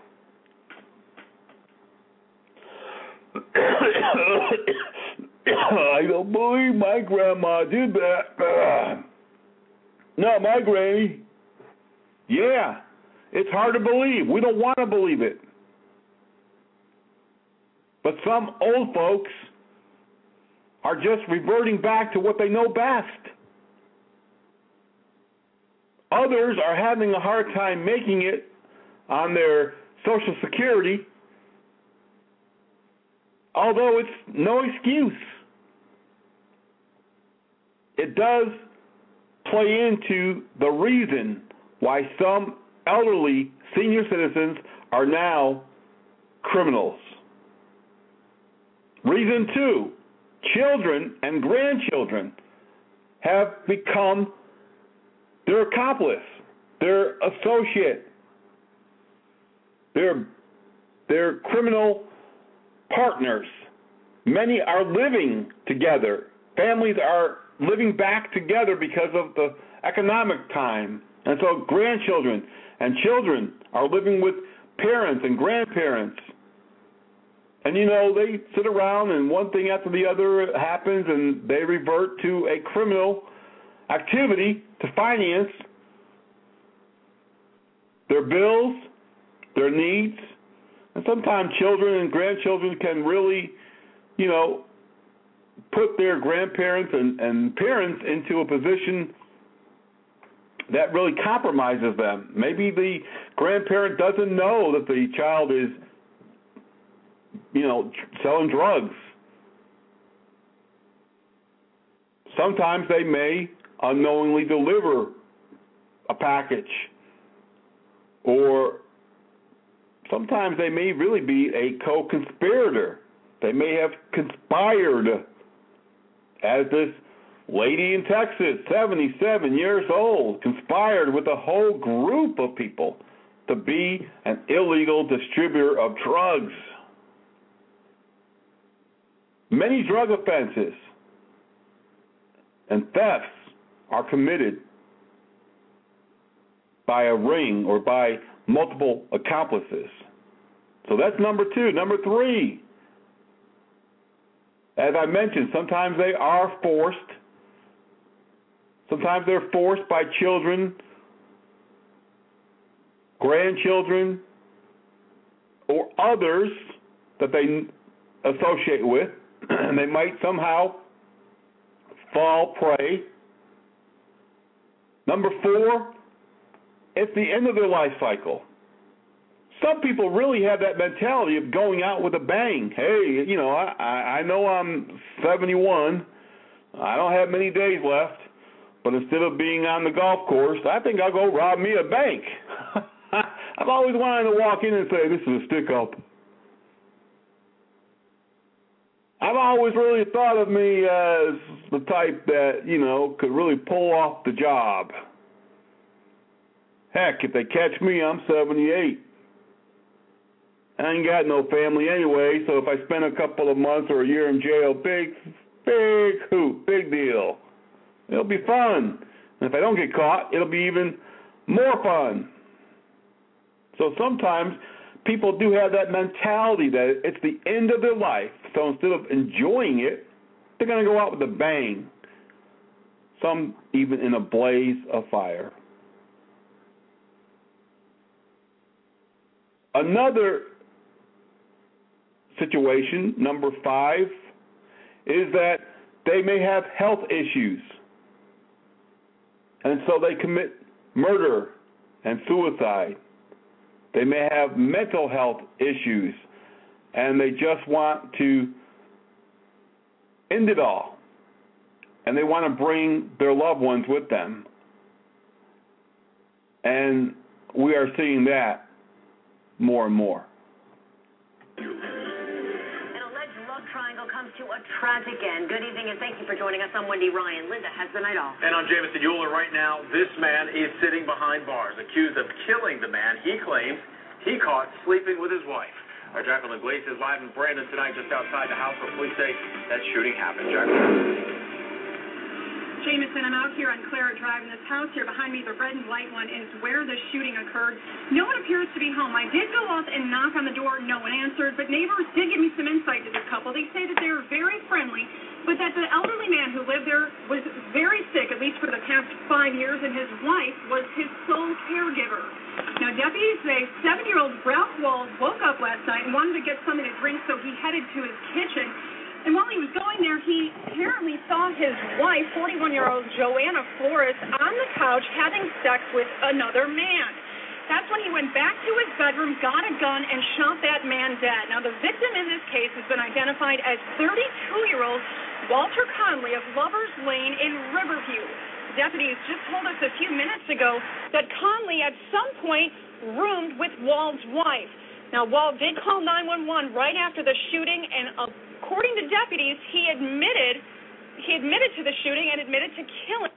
I don't believe my grandma did that. No, my granny. Yeah, it's hard to believe. We don't want to believe it. But some old folks are just reverting back to what they know best. Others are having a hard time making it on their Social Security, although it's no excuse. It does play into the reason why some elderly senior citizens are now criminals. Reason two, children and grandchildren have become their accomplice, their associate, their, their criminal partners. Many are living together. Families are living back together because of the economic time. And so grandchildren and children are living with parents and grandparents. And, you know, they sit around and one thing after the other happens and they revert to a criminal activity to finance their bills, their needs. And sometimes children and grandchildren can really, you know, put their grandparents and, and parents into a position that really compromises them. Maybe the grandparent doesn't know that the child is, you know, selling drugs. Sometimes they may unknowingly deliver a package, or sometimes they may really be a co-conspirator. They may have conspired, as this lady in Texas, seventy-seven years old, conspired with a whole group of people to be an illegal distributor of drugs. Many drug offenses and thefts are committed by a ring or by multiple accomplices. So that's number two. Number three, as I mentioned, sometimes they are forced. Sometimes they're forced by children, grandchildren, or others that they associate with, and they might somehow fall prey. Number four, it's the end of their life cycle. some people really have that mentality of going out with a bang. Hey, you know, I, I know I'm seventy-one. I don't have many days left, but instead of being on the golf course, I think I'll go rob me a bank. I've always wanted to walk in and say, this is a stick-up. I've always really thought of me as the type that, you know, could really pull off the job. Heck, if they catch me, I'm seventy-eight. I ain't got no family anyway, so if I spend a couple of months or a year in jail, big, big hoot, big deal. It'll be fun. And if I don't get caught, it'll be even more fun. So sometimes people do have that mentality that it's the end of their life. So instead of enjoying it, they're going to go out with a bang. Some even in a blaze of fire. Another situation, number five, is that they may have health issues. And so they commit murder and suicide. They may have mental health issues, and they just want to end it all. And they want to bring their loved ones with them. And we are seeing that more and more. An alleged love triangle comes to a tragic end. Good evening, and thank you for joining us. I'm Wendy Ryan. Linda has the night off. And I'm Jameson Euler. Right now, this man is sitting behind bars, accused of killing the man he claims he caught sleeping with his wife. Our Jacqueline Glace is live in Brandon tonight, just outside the house where police say that shooting happened. Jacqueline. Jameson, I'm out here on Clara Drive, and this house here behind me, the red and white one, is where the shooting occurred. No one appears to be home. I did go up and knock on the door. No one answered, but neighbors did give me some insight to this couple. They say that they were very friendly, but that the elderly man who lived there was very sick, at least for the past five years, and his wife was his sole caregiver. Now, deputies say seven-year-old Ralph Walls woke up last night and wanted to get something to drink, so he headed to his kitchen. And while he was going there, he apparently saw his wife, forty-one-year-old Joanna Flores, on the couch having sex with another man. That's when he went back to his bedroom, got a gun, and shot that man dead. Now, the victim in this case has been identified as thirty-two-year-old Walter Conley of Lovers Lane in Riverview. Deputies just told us a few minutes ago that Conley at some point roomed with Wald's wife. Now, Wald did call nine one one right after the shooting, and uh, according to deputies, he admitted he admitted to the shooting and admitted to killing.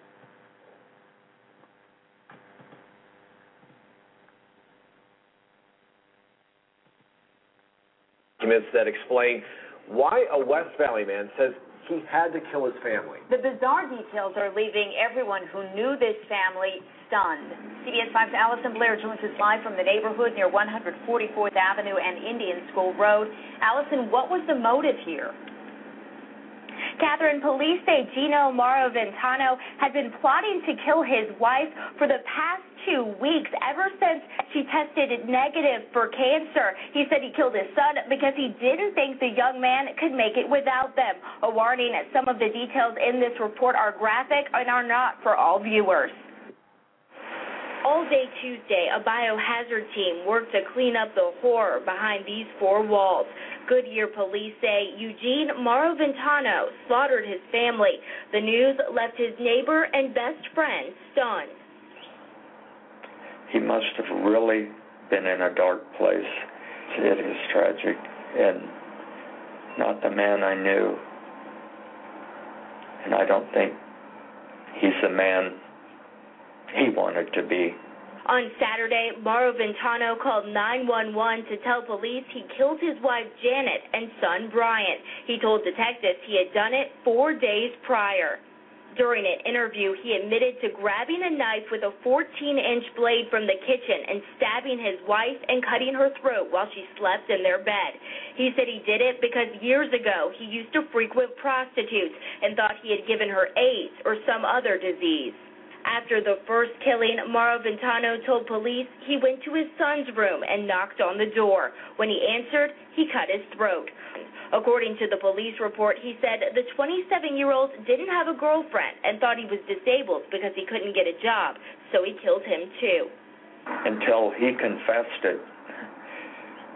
Documents that explain why a West Valley man says he had to kill his family. The bizarre details are leaving everyone who knew this family stunned. C B S five's Allison Blair joins us live from the neighborhood near one forty-fourth Avenue and Indian School Road. Allison, what was the motive here? Catherine, police say Gino Maraventano had been plotting to kill his wife for the past two weeks, ever since she tested negative for cancer. He said he killed his son because he didn't think the young man could make it without them. A warning, some of the details in this report are graphic and are not for all viewers. All day Tuesday, a biohazard team worked to clean up the horror behind these four walls. Goodyear police say Eugene Maraventano slaughtered his family. The news left his neighbor and best friend stunned. He must have really been in a dark place. It is tragic, and not the man I knew. And I don't think he's the man he wanted to be. On Saturday, Maraventano called nine one one to tell police he killed his wife Janet and son Brian. He told detectives he had done it four days prior. During an interview, he admitted to grabbing a knife with a fourteen-inch blade from the kitchen and stabbing his wife and cutting her throat while she slept in their bed. He said he did it because years ago he used to frequent prostitutes and thought he had given her AIDS or some other disease. After the first killing, Maraventano told police he went to his son's room and knocked on the door. When he answered, he cut his throat. According to the police report, he said the twenty-seven-year-old didn't have a girlfriend and thought he was disabled because he couldn't get a job, so he killed him too. Until he confessed it,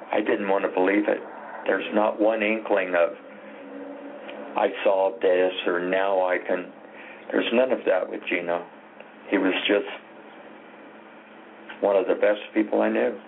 I didn't want to believe it. There's not one inkling of, I saw this or now I can. There's none of that with Gino. He was just one of the best people I knew.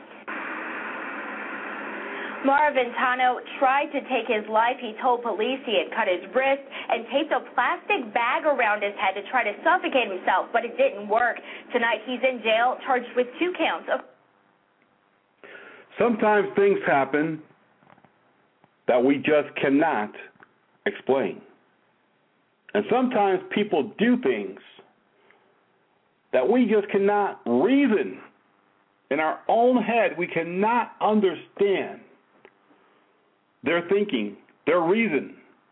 Maraventano tried to take his life. He told police he had cut his wrist and taped a plastic bag around his head to try to suffocate himself, but it didn't work. Tonight he's in jail, charged with two counts of... Sometimes things happen that we just cannot explain. And sometimes people do things that we just cannot reason. In our own head, we cannot understand their thinking, their reason.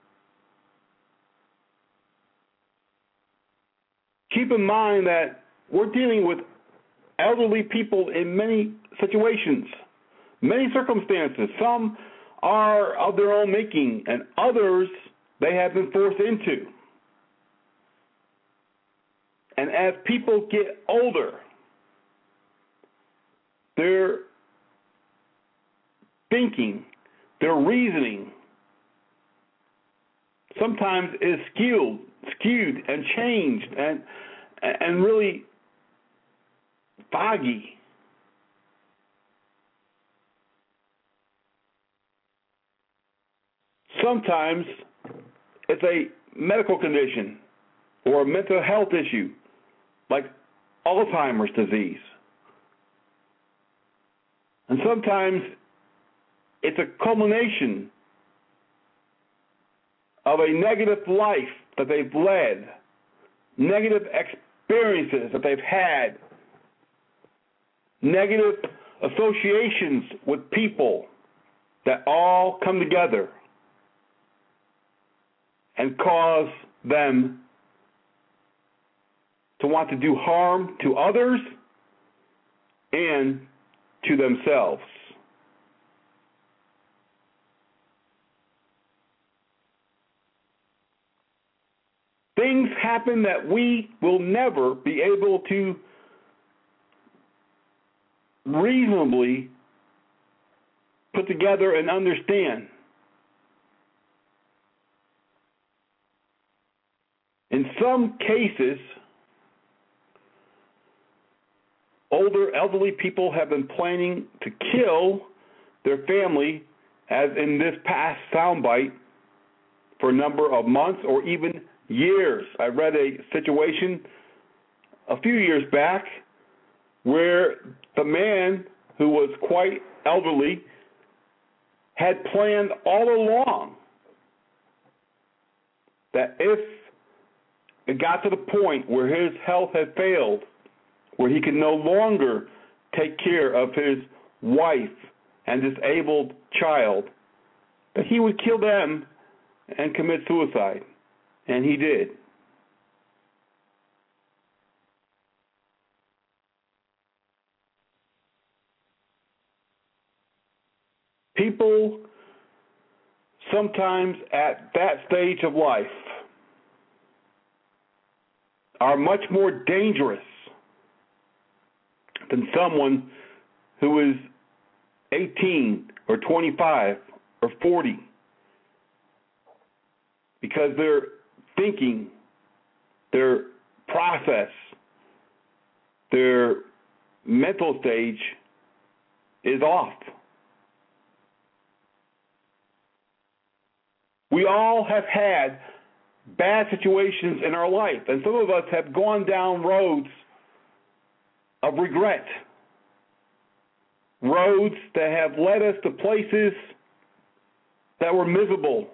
Keep in mind that we're dealing with elderly people in many situations, many circumstances. Some are of their own making, and others they have been forced into. And as people get older, their thinking, their reasoning sometimes is skewed, skewed and changed and and really foggy. Sometimes it's a medical condition or a mental health issue like Alzheimer's disease. And sometimes it's a culmination of a negative life that they've led, negative experiences that they've had, negative associations with people that all come together and cause them to want to do harm to others and to themselves. Things happen that we will never be able to reasonably put together and understand. In some cases, older, elderly people have been planning to kill their family, as in this past soundbite, for a number of months or even years. I read a situation a few years back where the man, who was quite elderly, had planned all along that if it got to the point where his health had failed, where he could no longer take care of his wife and disabled child, that he would kill them and commit suicide. And he did. People sometimes at that stage of life are much more dangerous than someone who is eighteen or twenty-five or forty, because their thinking, their process, their mental stage is off. We all have had bad situations in our life, and some of us have gone down roads of regret, roads that have led us to places that were miserable.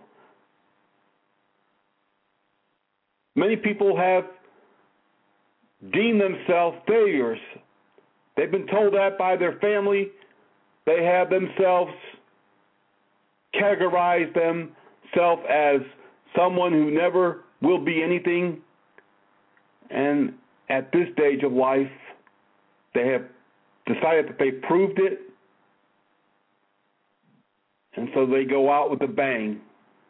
Many people have deemed themselves failures. They've been told that by their family. They have themselves categorized themselves as someone who never will be anything. And at this stage of life, they have decided that they proved it. And so they go out with a bang.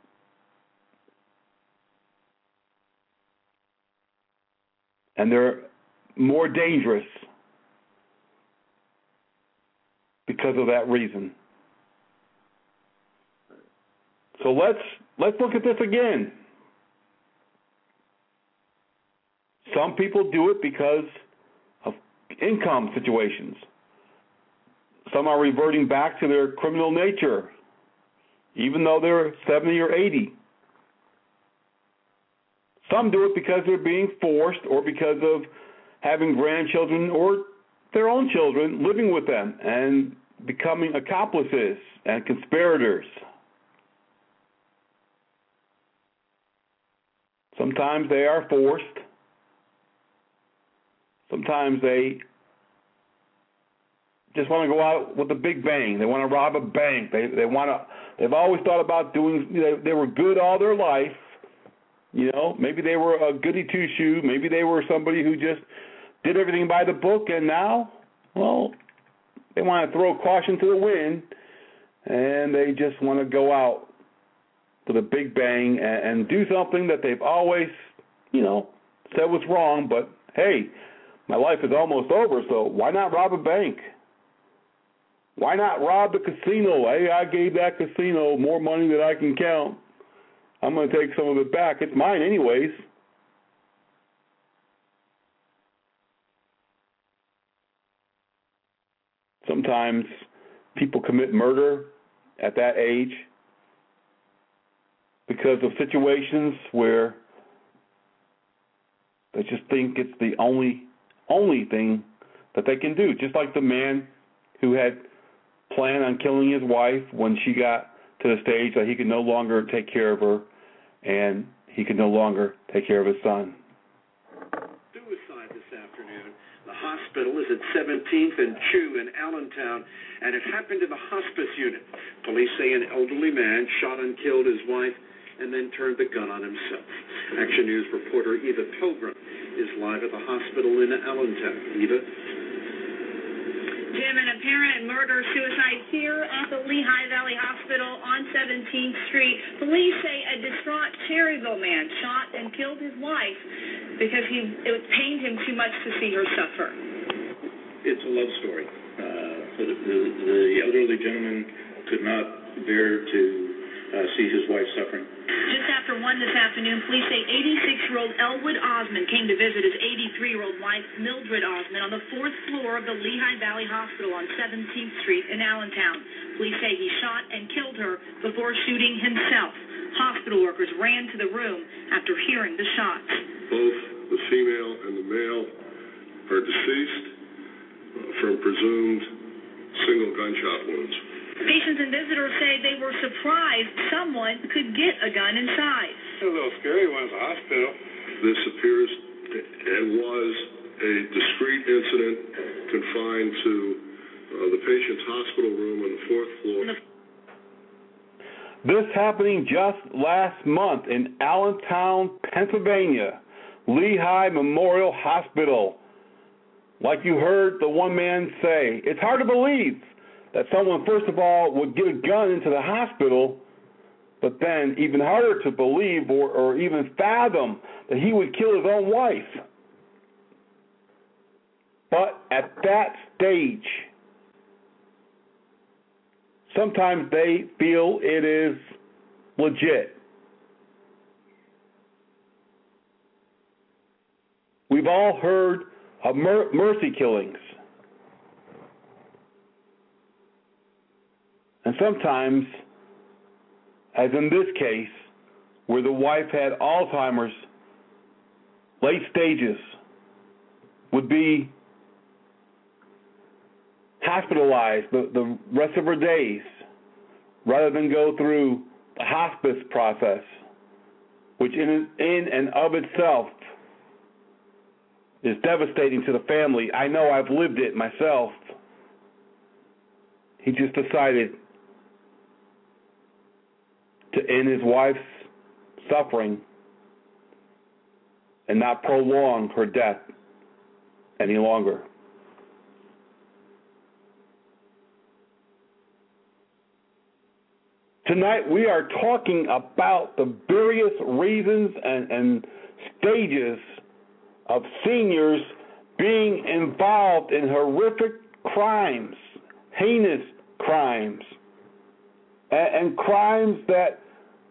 And they're more dangerous because of that reason. So let's let's look at this again. Some people do it because of income situations. Some are reverting back to their criminal nature, even though they're seventy or eighty. Some do it because they're being forced or because of having grandchildren or their own children living with them and becoming accomplices and conspirators. Sometimes they are forced. Sometimes they just want to go out with a big bang. They want to rob a bank. They they want to. They've always thought about doing. They, they were good all their life. You know, maybe they were a goody two shoe. Maybe they were somebody who just did everything by the book, and now, well, they want to throw caution to the wind, and they just want to go out with a big bang and, and do something that they've always, you know, said was wrong. But hey, my life is almost over, so why not rob a bank? Why not rob the casino? Hey, I gave that casino more money than I can count. I'm going to take some of it back. It's mine anyways. Sometimes people commit murder at that age because of situations where they just think it's the only only thing that they can do. Just like the man who had planned on killing his wife when she got to the stage that he could no longer take care of her and he could no longer take care of his son. Suicide this afternoon. The hospital is at seventeenth and Chew in Allentown, and it happened in the hospice unit. Police say an elderly man shot and killed his wife and then turned the gun on himself. Action News reporter Eva Pilgrim is live at the hospital in Allentown. Eva? Jim, an apparent murder-suicide here at the Lehigh Valley Hospital on seventeenth Street. Police say a distraught Cherryville man shot and killed his wife because he it pained him too much to see her suffer. It's a love story. Uh, the, the, the elderly gentleman could not bear to uh, see his wife suffering. Just after one this afternoon, police say eighty-six-year-old Elwood Osmond came to visit his eighty-three-year-old wife, Mildred Osmond, on the fourth floor of the Lehigh Valley Hospital on seventeenth Street in Allentown. Police say he shot and killed her before shooting himself. Hospital workers ran to the room after hearing the shots. Both the female and the male are deceased uh, from presumed single gunshot wounds. Patients and visitors say they were surprised someone could get a gun inside. It's a little scary when it's a hospital. This appears and was a discrete incident confined to uh, the patient's hospital room on the fourth floor. This happening just last month in Allentown, Pennsylvania, Lehigh Memorial Hospital. Like you heard the one man say, it's hard to believe that someone, first of all, would get a gun into the hospital, but then even harder to believe or, or even fathom that he would kill his own wife. But at that stage, sometimes they feel it is legit. We've all heard of mer- mercy killings. And sometimes, as in this case, where the wife had Alzheimer's, late stages, would be hospitalized the, the rest of her days, rather than go through the hospice process, which in, in and of itself is devastating to the family. I know I've lived it myself. He just decided to end his wife's suffering and not prolong her death any longer. Tonight we are talking about the various reasons and, and stages of seniors being involved in horrific crimes, heinous crimes, and, and crimes that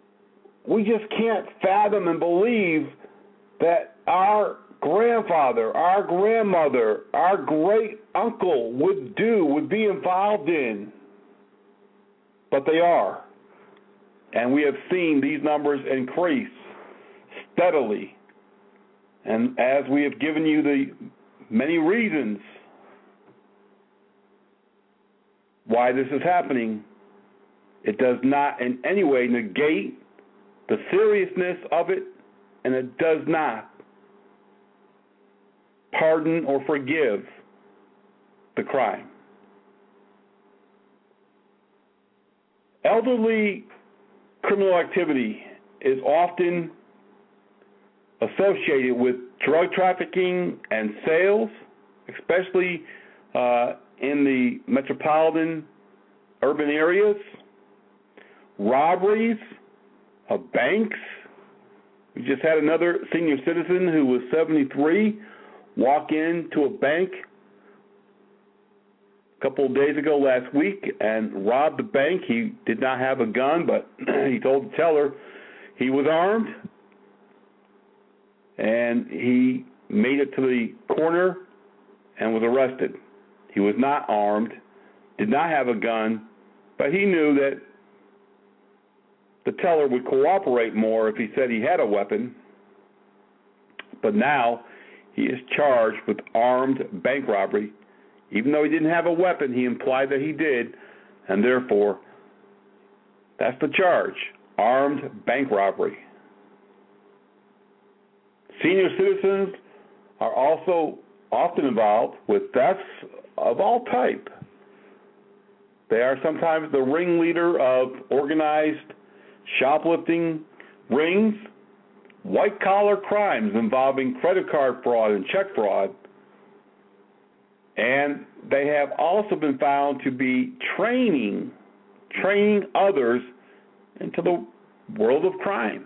we just can't fathom and believe that our grandfather, our grandmother, our great uncle would do, would be involved in. But they are. And we have seen these numbers increase steadily. And as we have given you the many reasons why this is happening, it does not in any way negate the seriousness of it, and it does not pardon or forgive the crime. Elderly criminal activity is often associated with drug trafficking and sales, especially uh, in the metropolitan urban areas, robberies of banks. We just had another senior citizen who was seventy-three walk into a bank a couple of days ago last week and robbed the bank. He did not have a gun, but he told the teller he was armed, and he made it to the corner and was arrested. He was not armed, did not have a gun, but he knew that the teller would cooperate more if he said he had a weapon. But now he is charged with armed bank robbery. Even though he didn't have a weapon, he implied that he did, and therefore, that's the charge, armed bank robbery. Senior citizens are also often involved with thefts of all type. They are sometimes the ringleader of organized shoplifting rings, white-collar crimes involving credit card fraud and check fraud, and they have also been found to be training, training others into the world of crime.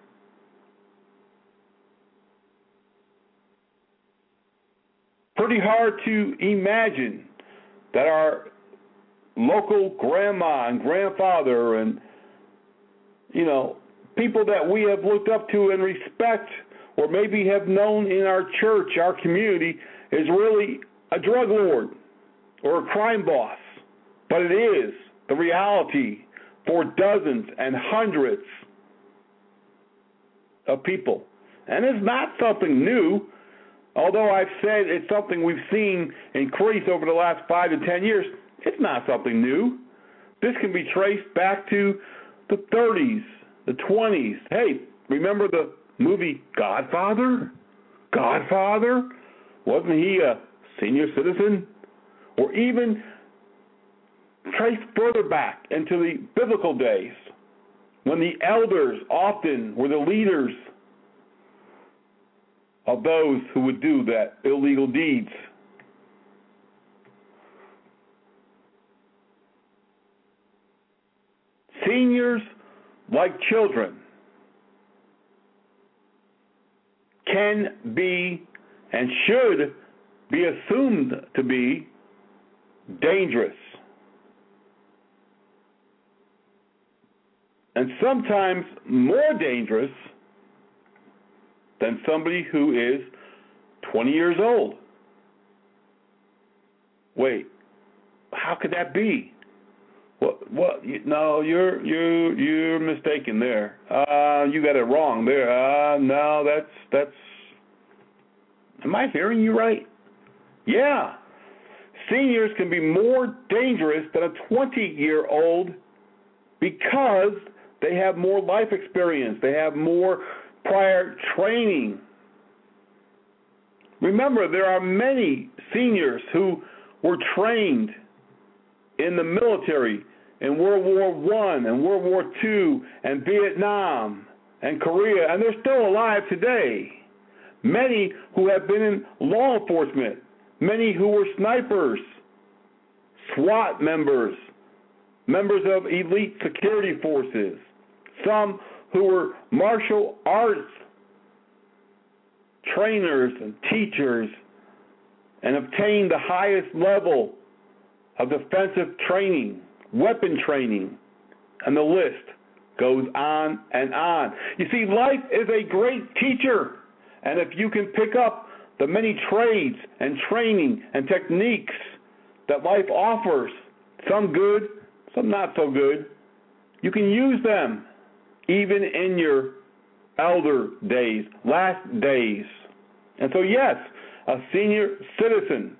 Pretty hard to imagine that our local grandma and grandfather and, you know, people that we have looked up to and respect or maybe have known in our church, our community, is really a drug lord or a crime boss. But it is the reality for dozens and hundreds of people. And it's not something new, although I've said it's something we've seen increase over the last five to ten years. It's not something new. This can be traced back to the thirties, the twenties. Hey, remember the movie Godfather? Godfather? Wasn't he a senior citizen? Or even trace further back into the biblical days when the elders often were the leaders of those who would do that illegal deeds. Seniors, like children, can be and should be assumed to be dangerous. And sometimes more dangerous than somebody who is twenty years old. Wait, how could that be? What? What? No, you're you you're mistaken there. Uh, you got it wrong there. Uh, no, that's that's. Am I hearing you right? Yeah, seniors can be more dangerous than a twenty-year-old because they have more life experience. They have more prior training. Remember, there are many seniors who were trained in the military in World War One and World War Two and Vietnam and Korea, and they're still alive today. Many who have been in law enforcement, many who were snipers, SWAT members, members of elite security forces, some who were martial arts trainers and teachers and obtained the highest level of defensive training, weapon training, and the list goes on and on. You see, life is a great teacher, and if you can pick up the many trades and training and techniques that life offers, some good, some not so good, you can use them even in your elder days, last days. And so, yes, a senior citizen,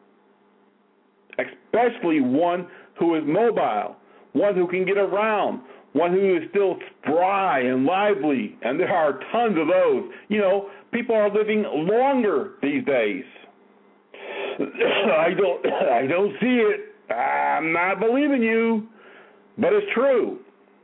especially one who is mobile, one who can get around, one who is still spry and lively, and there are tons of those. You know, people are living longer these days. I don't, I don't see it. I'm not believing you, but it's true.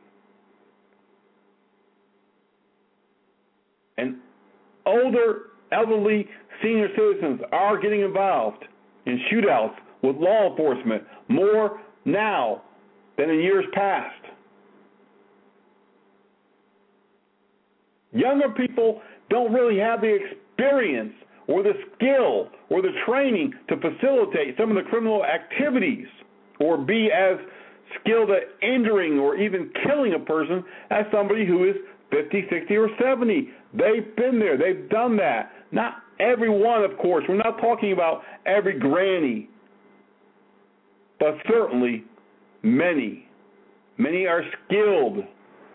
And older, elderly, senior citizens are getting involved in shootouts with law enforcement more now than in years past. Younger people don't really have the experience or the skill or the training to facilitate some of the criminal activities or be as skilled at injuring or even killing a person as somebody who is fifty, sixty, or seventy. They've been there. They've done that. Not everyone, of course. We're not talking about every granny, but certainly many. Many are skilled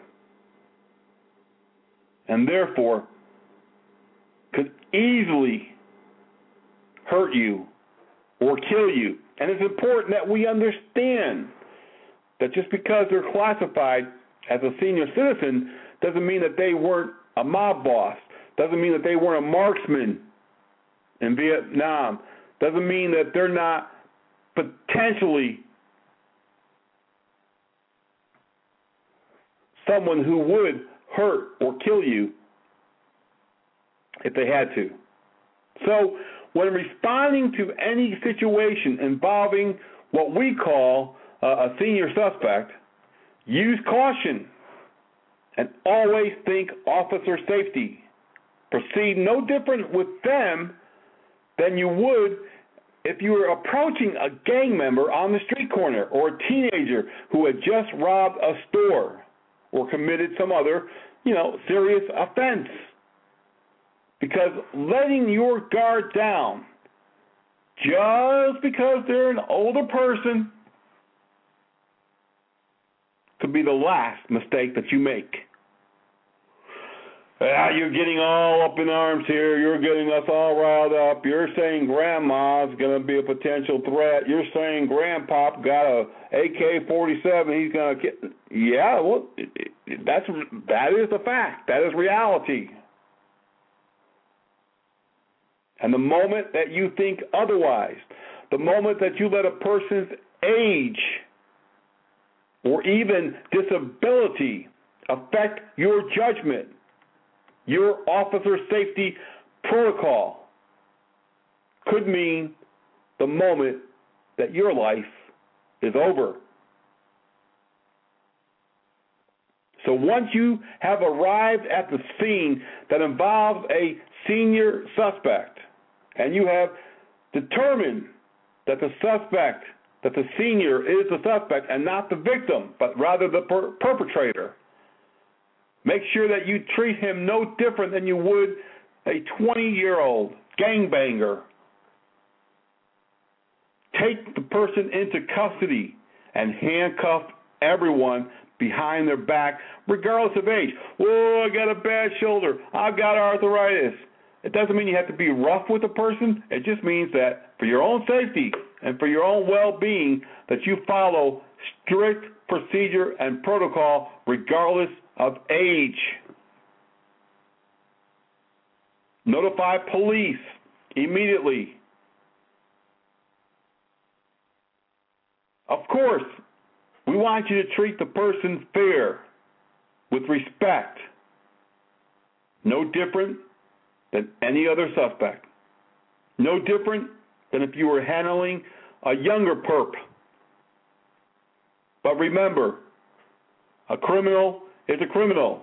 and therefore could easily hurt you or kill you. And it's important that we understand that just because they're classified as a senior citizen doesn't mean that they weren't a mob boss, doesn't mean that they weren't a marksman in Vietnam, doesn't mean that they're not potentially someone who would hurt or kill you if they had to. So when responding to any situation involving what we call uh, a senior suspect, use caution and always think officer safety. Proceed no different with them than you would if you were approaching a gang member on the street corner or a teenager who had just robbed a store or committed some other, you know, serious offense. Because letting your guard down just because they're an older person could be the last mistake that you make. Ah, you're getting all up in arms here. You're getting us all riled up. You're saying Grandma's going to be a potential threat. You're saying Grandpa got a A K forty-seven. He's going to get. Yeah, well, that's that is a fact. That is reality. And the moment that you think otherwise, the moment that you let a person's age or even disability affect your judgment, your officer safety protocol could mean the moment that your life is over. So once you have arrived at the scene that involves a senior suspect, and you have determined that the suspect, that the senior is the suspect and not the victim, but rather the per- perpetrator, make sure that you treat him no different than you would a twenty-year-old gangbanger. Take the person into custody and handcuff everyone behind their back, regardless of age. Whoa, I got a bad shoulder. I've got arthritis. It doesn't mean you have to be rough with a person. It just means that for your own safety and for your own well-being, that you follow strict procedure and protocol regardless of age. Notify police immediately. Of course, we want you to treat the person fair, with respect. No different than any other suspect. No different than if you were handling a younger perp. But remember, a criminal is a criminal.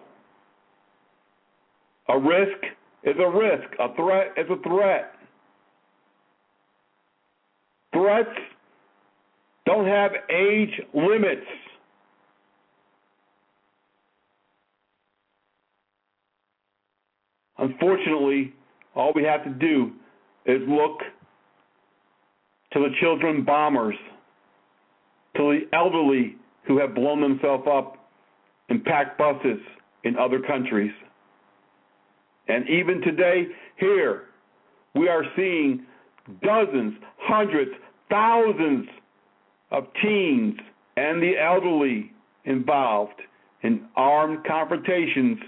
A risk is a risk. A threat is a threat. Threats don't have age limits. Unfortunately, all we have to do is look to the children bombers, to the elderly who have blown themselves up in packed buses in other countries. And even today, here, we are seeing dozens, hundreds, thousands of teens and the elderly involved in armed confrontations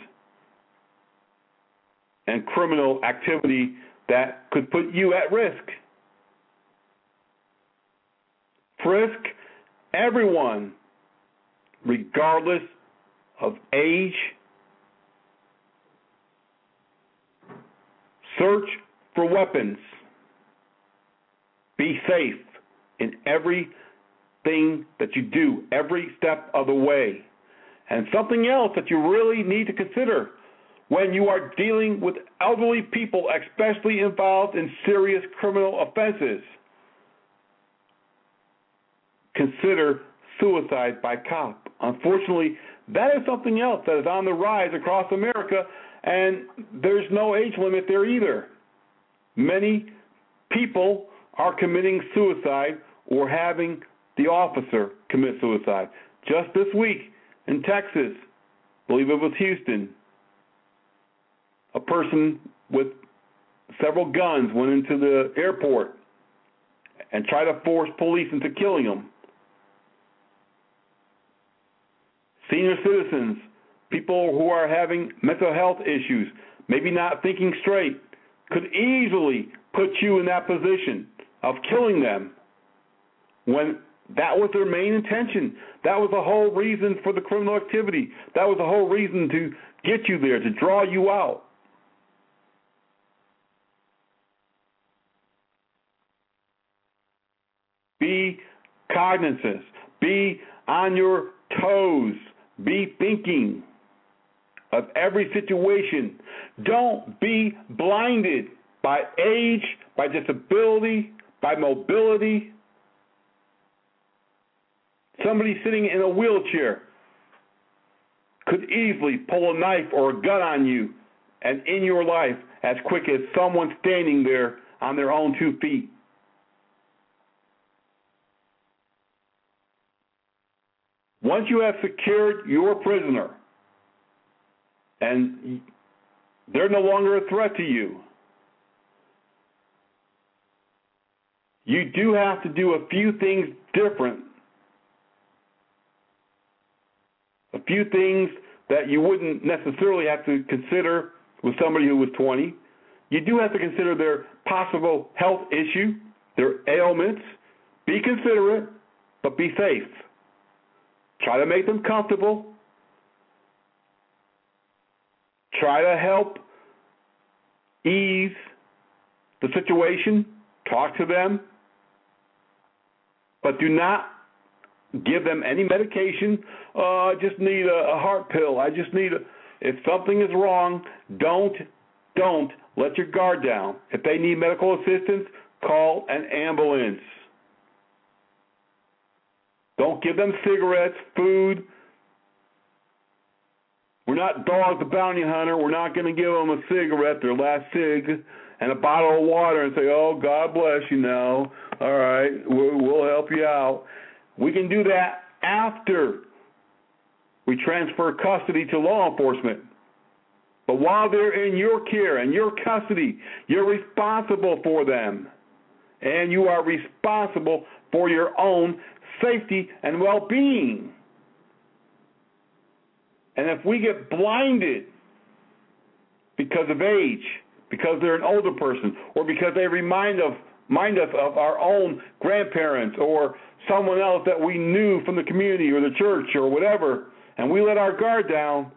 and criminal activity that could put you at risk. Frisk everyone, regardless of age. Search for weapons. Be safe in everything that you do, every step of the way. And something else that you really need to consider when you are dealing with elderly people, especially involved in serious criminal offenses. Consider suicide by cop. Unfortunately, that is something else that is on the rise across America, and there's no age limit there either. Many people are committing suicide or having the officer commit suicide. Just this week in Texas, I believe it was Houston, a person with several guns went into the airport and tried to force police into killing him. Senior citizens, people who are having mental health issues, maybe not thinking straight, could easily put you in that position of killing them when that was their main intention. That was the whole reason for the criminal activity. That was the whole reason to get you there, to draw you out. Be cognizant. Be on your toes. Be thinking of every situation. Don't be blinded by age, by disability, by mobility. Somebody sitting in a wheelchair could easily pull a knife or a gun on you and in your life as quick as someone standing there on their own two feet. Once you have secured your prisoner and they're no longer a threat to you, you do have to do a few things different. A few things that you wouldn't necessarily have to consider with somebody who was twenty. You do have to consider their possible health issue, their ailments. Be considerate, but be safe. Try to make them comfortable. Try to help ease the situation. Talk to them. But do not give them any medication. Oh, I just need a, a heart pill. I just need a... If something is wrong, don't, don't let your guard down. If they need medical assistance, call an ambulance. Don't give them cigarettes, food. We're not Dog the Bounty Hunter. We're not going to give them a cigarette, their last cig, and a bottle of water and say, oh, God bless you now. All right, we'll help you out. We can do that after we transfer custody to law enforcement. But while they're in your care and your custody, you're responsible for them. And you are responsible for your own safety and well-being. And if we get blinded because of age, because they're an older person, or because they remind of mind us of our own grandparents or someone else that we knew from the community or the church or whatever, and we let our guard down,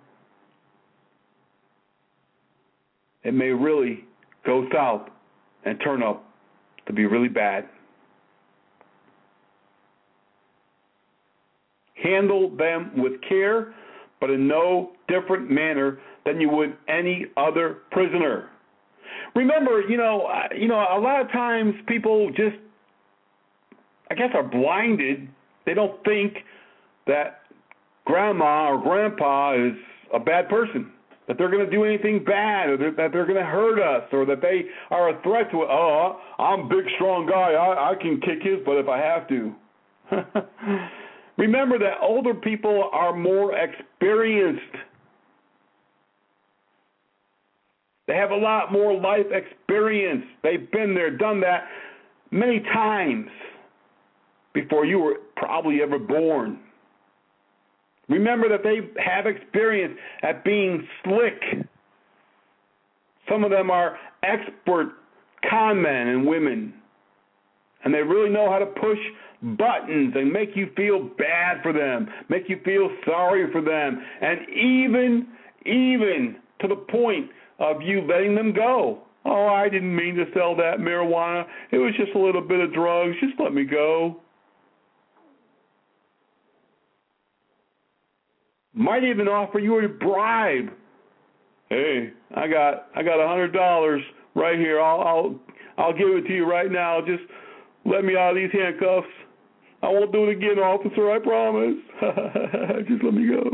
it may really go south and turn up to be really bad. Handle them with care, but in no different manner than you would any other prisoner. Remember, you know, you know, a lot of times people just, I guess, are blinded. They don't think that grandma or grandpa is a bad person. that they're going to do anything bad, or that they're going to hurt us, or that they are a threat to it. Oh, I'm a big, strong guy. I, I can kick his butt if I have to. Remember that older people are more experienced. They have a lot more life experience. They've been there, done that many times before you were probably ever born. Remember that they have experience at being slick. Some of them are expert con men and women, and they really know how to push buttons and make you feel bad for them, make you feel sorry for them, and even, even to the point of you letting them go. Oh, I didn't mean to sell that marijuana. It was just a little bit of drugs. Just let me go. Might even offer you a bribe. Hey, I got I got a hundred dollars right here. I'll I'll I'll give it to you right now. Just let me out of these handcuffs. I won't do it again, officer. I promise. Just let me go.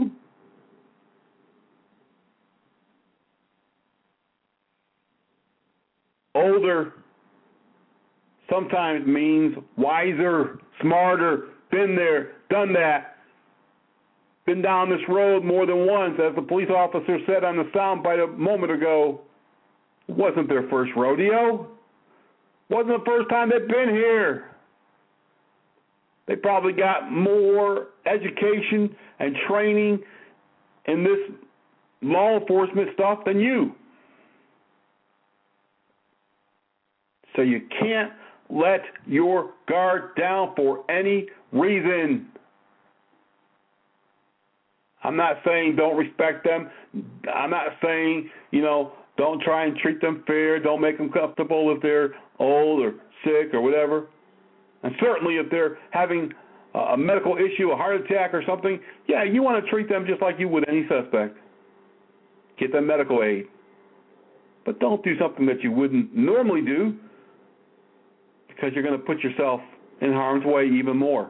Older sometimes means wiser, smarter, been there, done that. Been down this road more than once, as the police officer said on the soundbite a moment ago. It wasn't their first rodeo. Wasn't the first time they'd been here. They probably got more education and training in this law enforcement stuff than you. So you can't let your guard down for any reason. I'm not saying don't respect them. I'm not saying, you know, don't try and treat them fair. Don't make them comfortable if they're old or sick or whatever. And certainly if they're having a medical issue, a heart attack or something, yeah, you want to treat them just like you would any suspect. Get them medical aid. But don't do something that you wouldn't normally do, because you're going to put yourself in harm's way even more.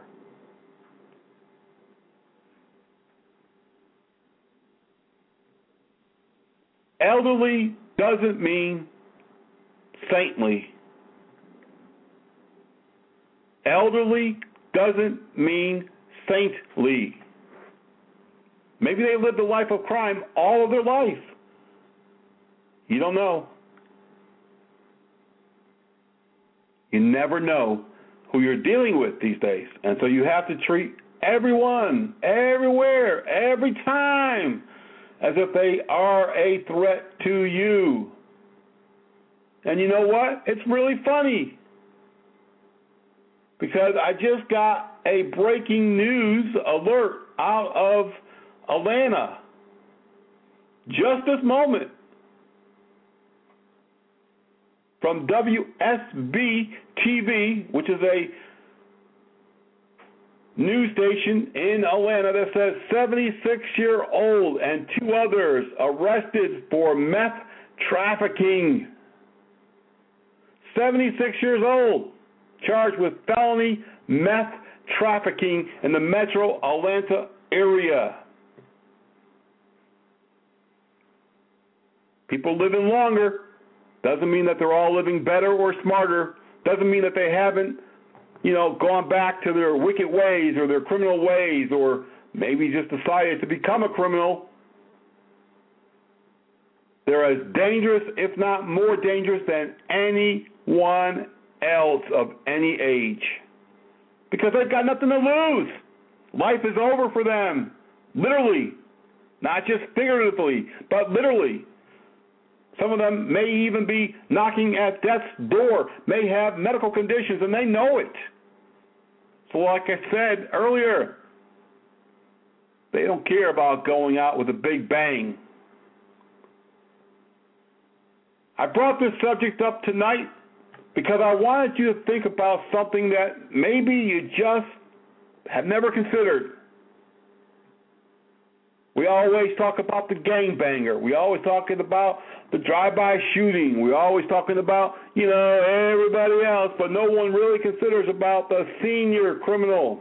Elderly doesn't mean saintly. Elderly doesn't mean saintly. Maybe they lived a life of crime all of their life. You don't know. You never know who you're dealing with these days. And so you have to treat everyone, everywhere, every time, as if they are a threat to you. And you know what? It's really funny, because I just got a breaking news alert out of Atlanta just this moment from W S B T V, which is a news station in Atlanta, that says seventy-six-year-old and two others arrested for meth trafficking. seventy-six years old, charged with felony meth trafficking in the metro Atlanta area. People living longer doesn't mean that they're all living better or smarter. Doesn't mean that they haven't, you know, gone back to their wicked ways or their criminal ways, or maybe just decided to become a criminal. They're as dangerous, if not more dangerous, than anyone else of any age, because they've got nothing to lose. Life is over for them, literally, not just figuratively, but literally. Some of them may even be knocking at death's door, may have medical conditions, and they know it. So like I said earlier, they don't care about going out with a big bang. I brought this subject up tonight because I wanted you to think about something that maybe you just have never considered. We always talk about the gangbanger. We always talking about the drive-by shooting. We're always talking about, you know, everybody else, but no one really considers about the senior criminal,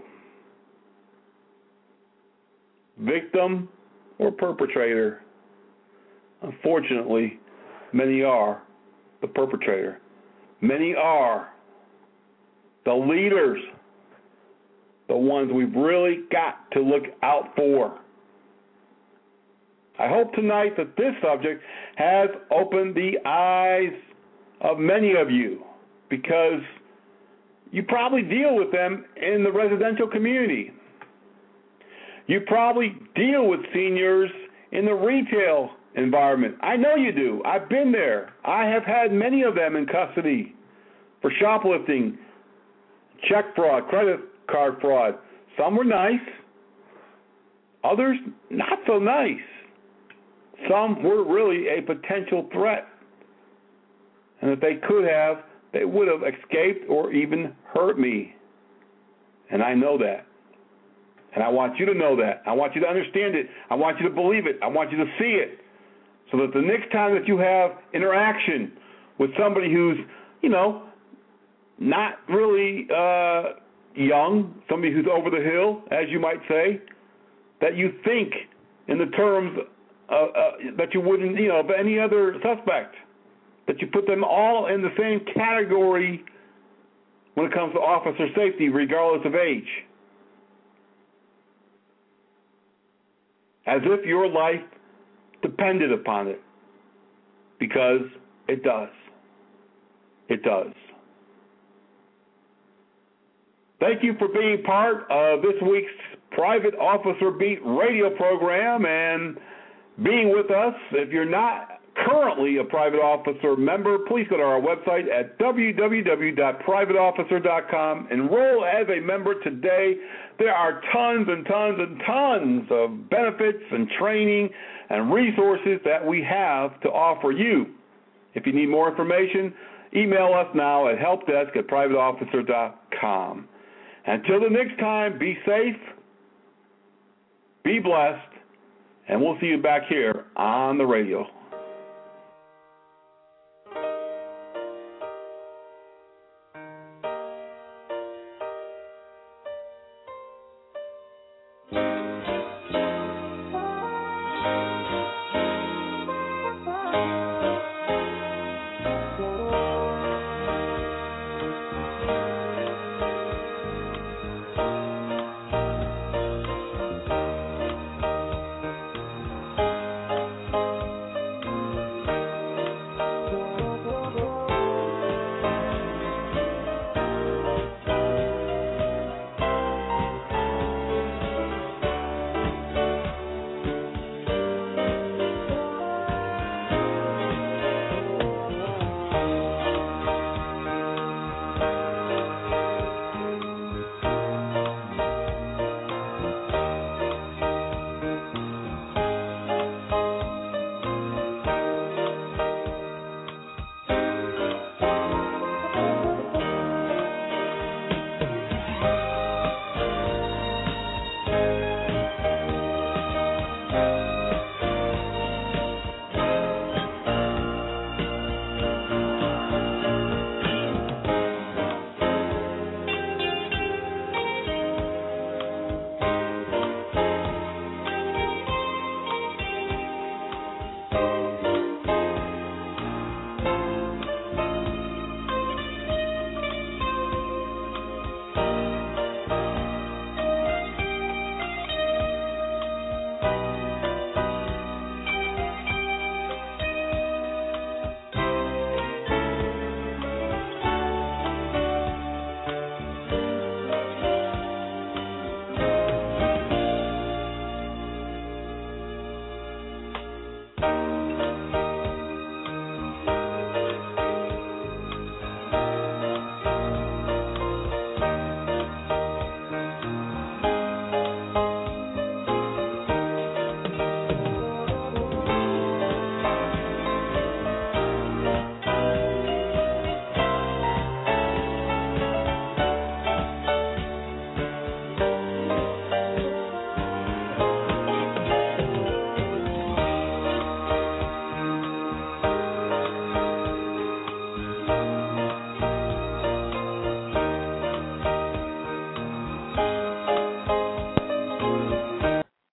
victim or perpetrator. Unfortunately, many are the perpetrator. Many are the leaders, the ones we've really got to look out for. I hope tonight that this subject has opened the eyes of many of you, because you probably deal with them in the residential community. You probably deal with seniors in the retail environment. I know you do. I've been there. I have had many of them in custody for shoplifting, check fraud, credit card fraud. Some were nice, others not so nice. Some were really a potential threat. And if they could have, they would have escaped or even hurt me. And I know that. And I want you to know that. I want you to understand it. I want you to believe it. I want you to see it. So that the next time that you have interaction with somebody who's, you know, not really uh, young, somebody who's over the hill, as you might say, that you think in the terms uh, uh, that you wouldn't, you know, of any other suspect, that you put them all in the same category when it comes to officer safety, regardless of age. As if your life depended upon it, because it does. It does. Thank you for being part of this week's Private Officer Beat radio program and being with us. If you're not currently a private officer member, please go to our website at w w w dot private officer dot com. Enroll as a member today. There are tons and tons and tons of benefits and training and resources that we have to offer you. If you need more information, email us now at helpdesk at private officer dot com. Until the next time, be safe, be blessed, and we'll see you back here on the radio.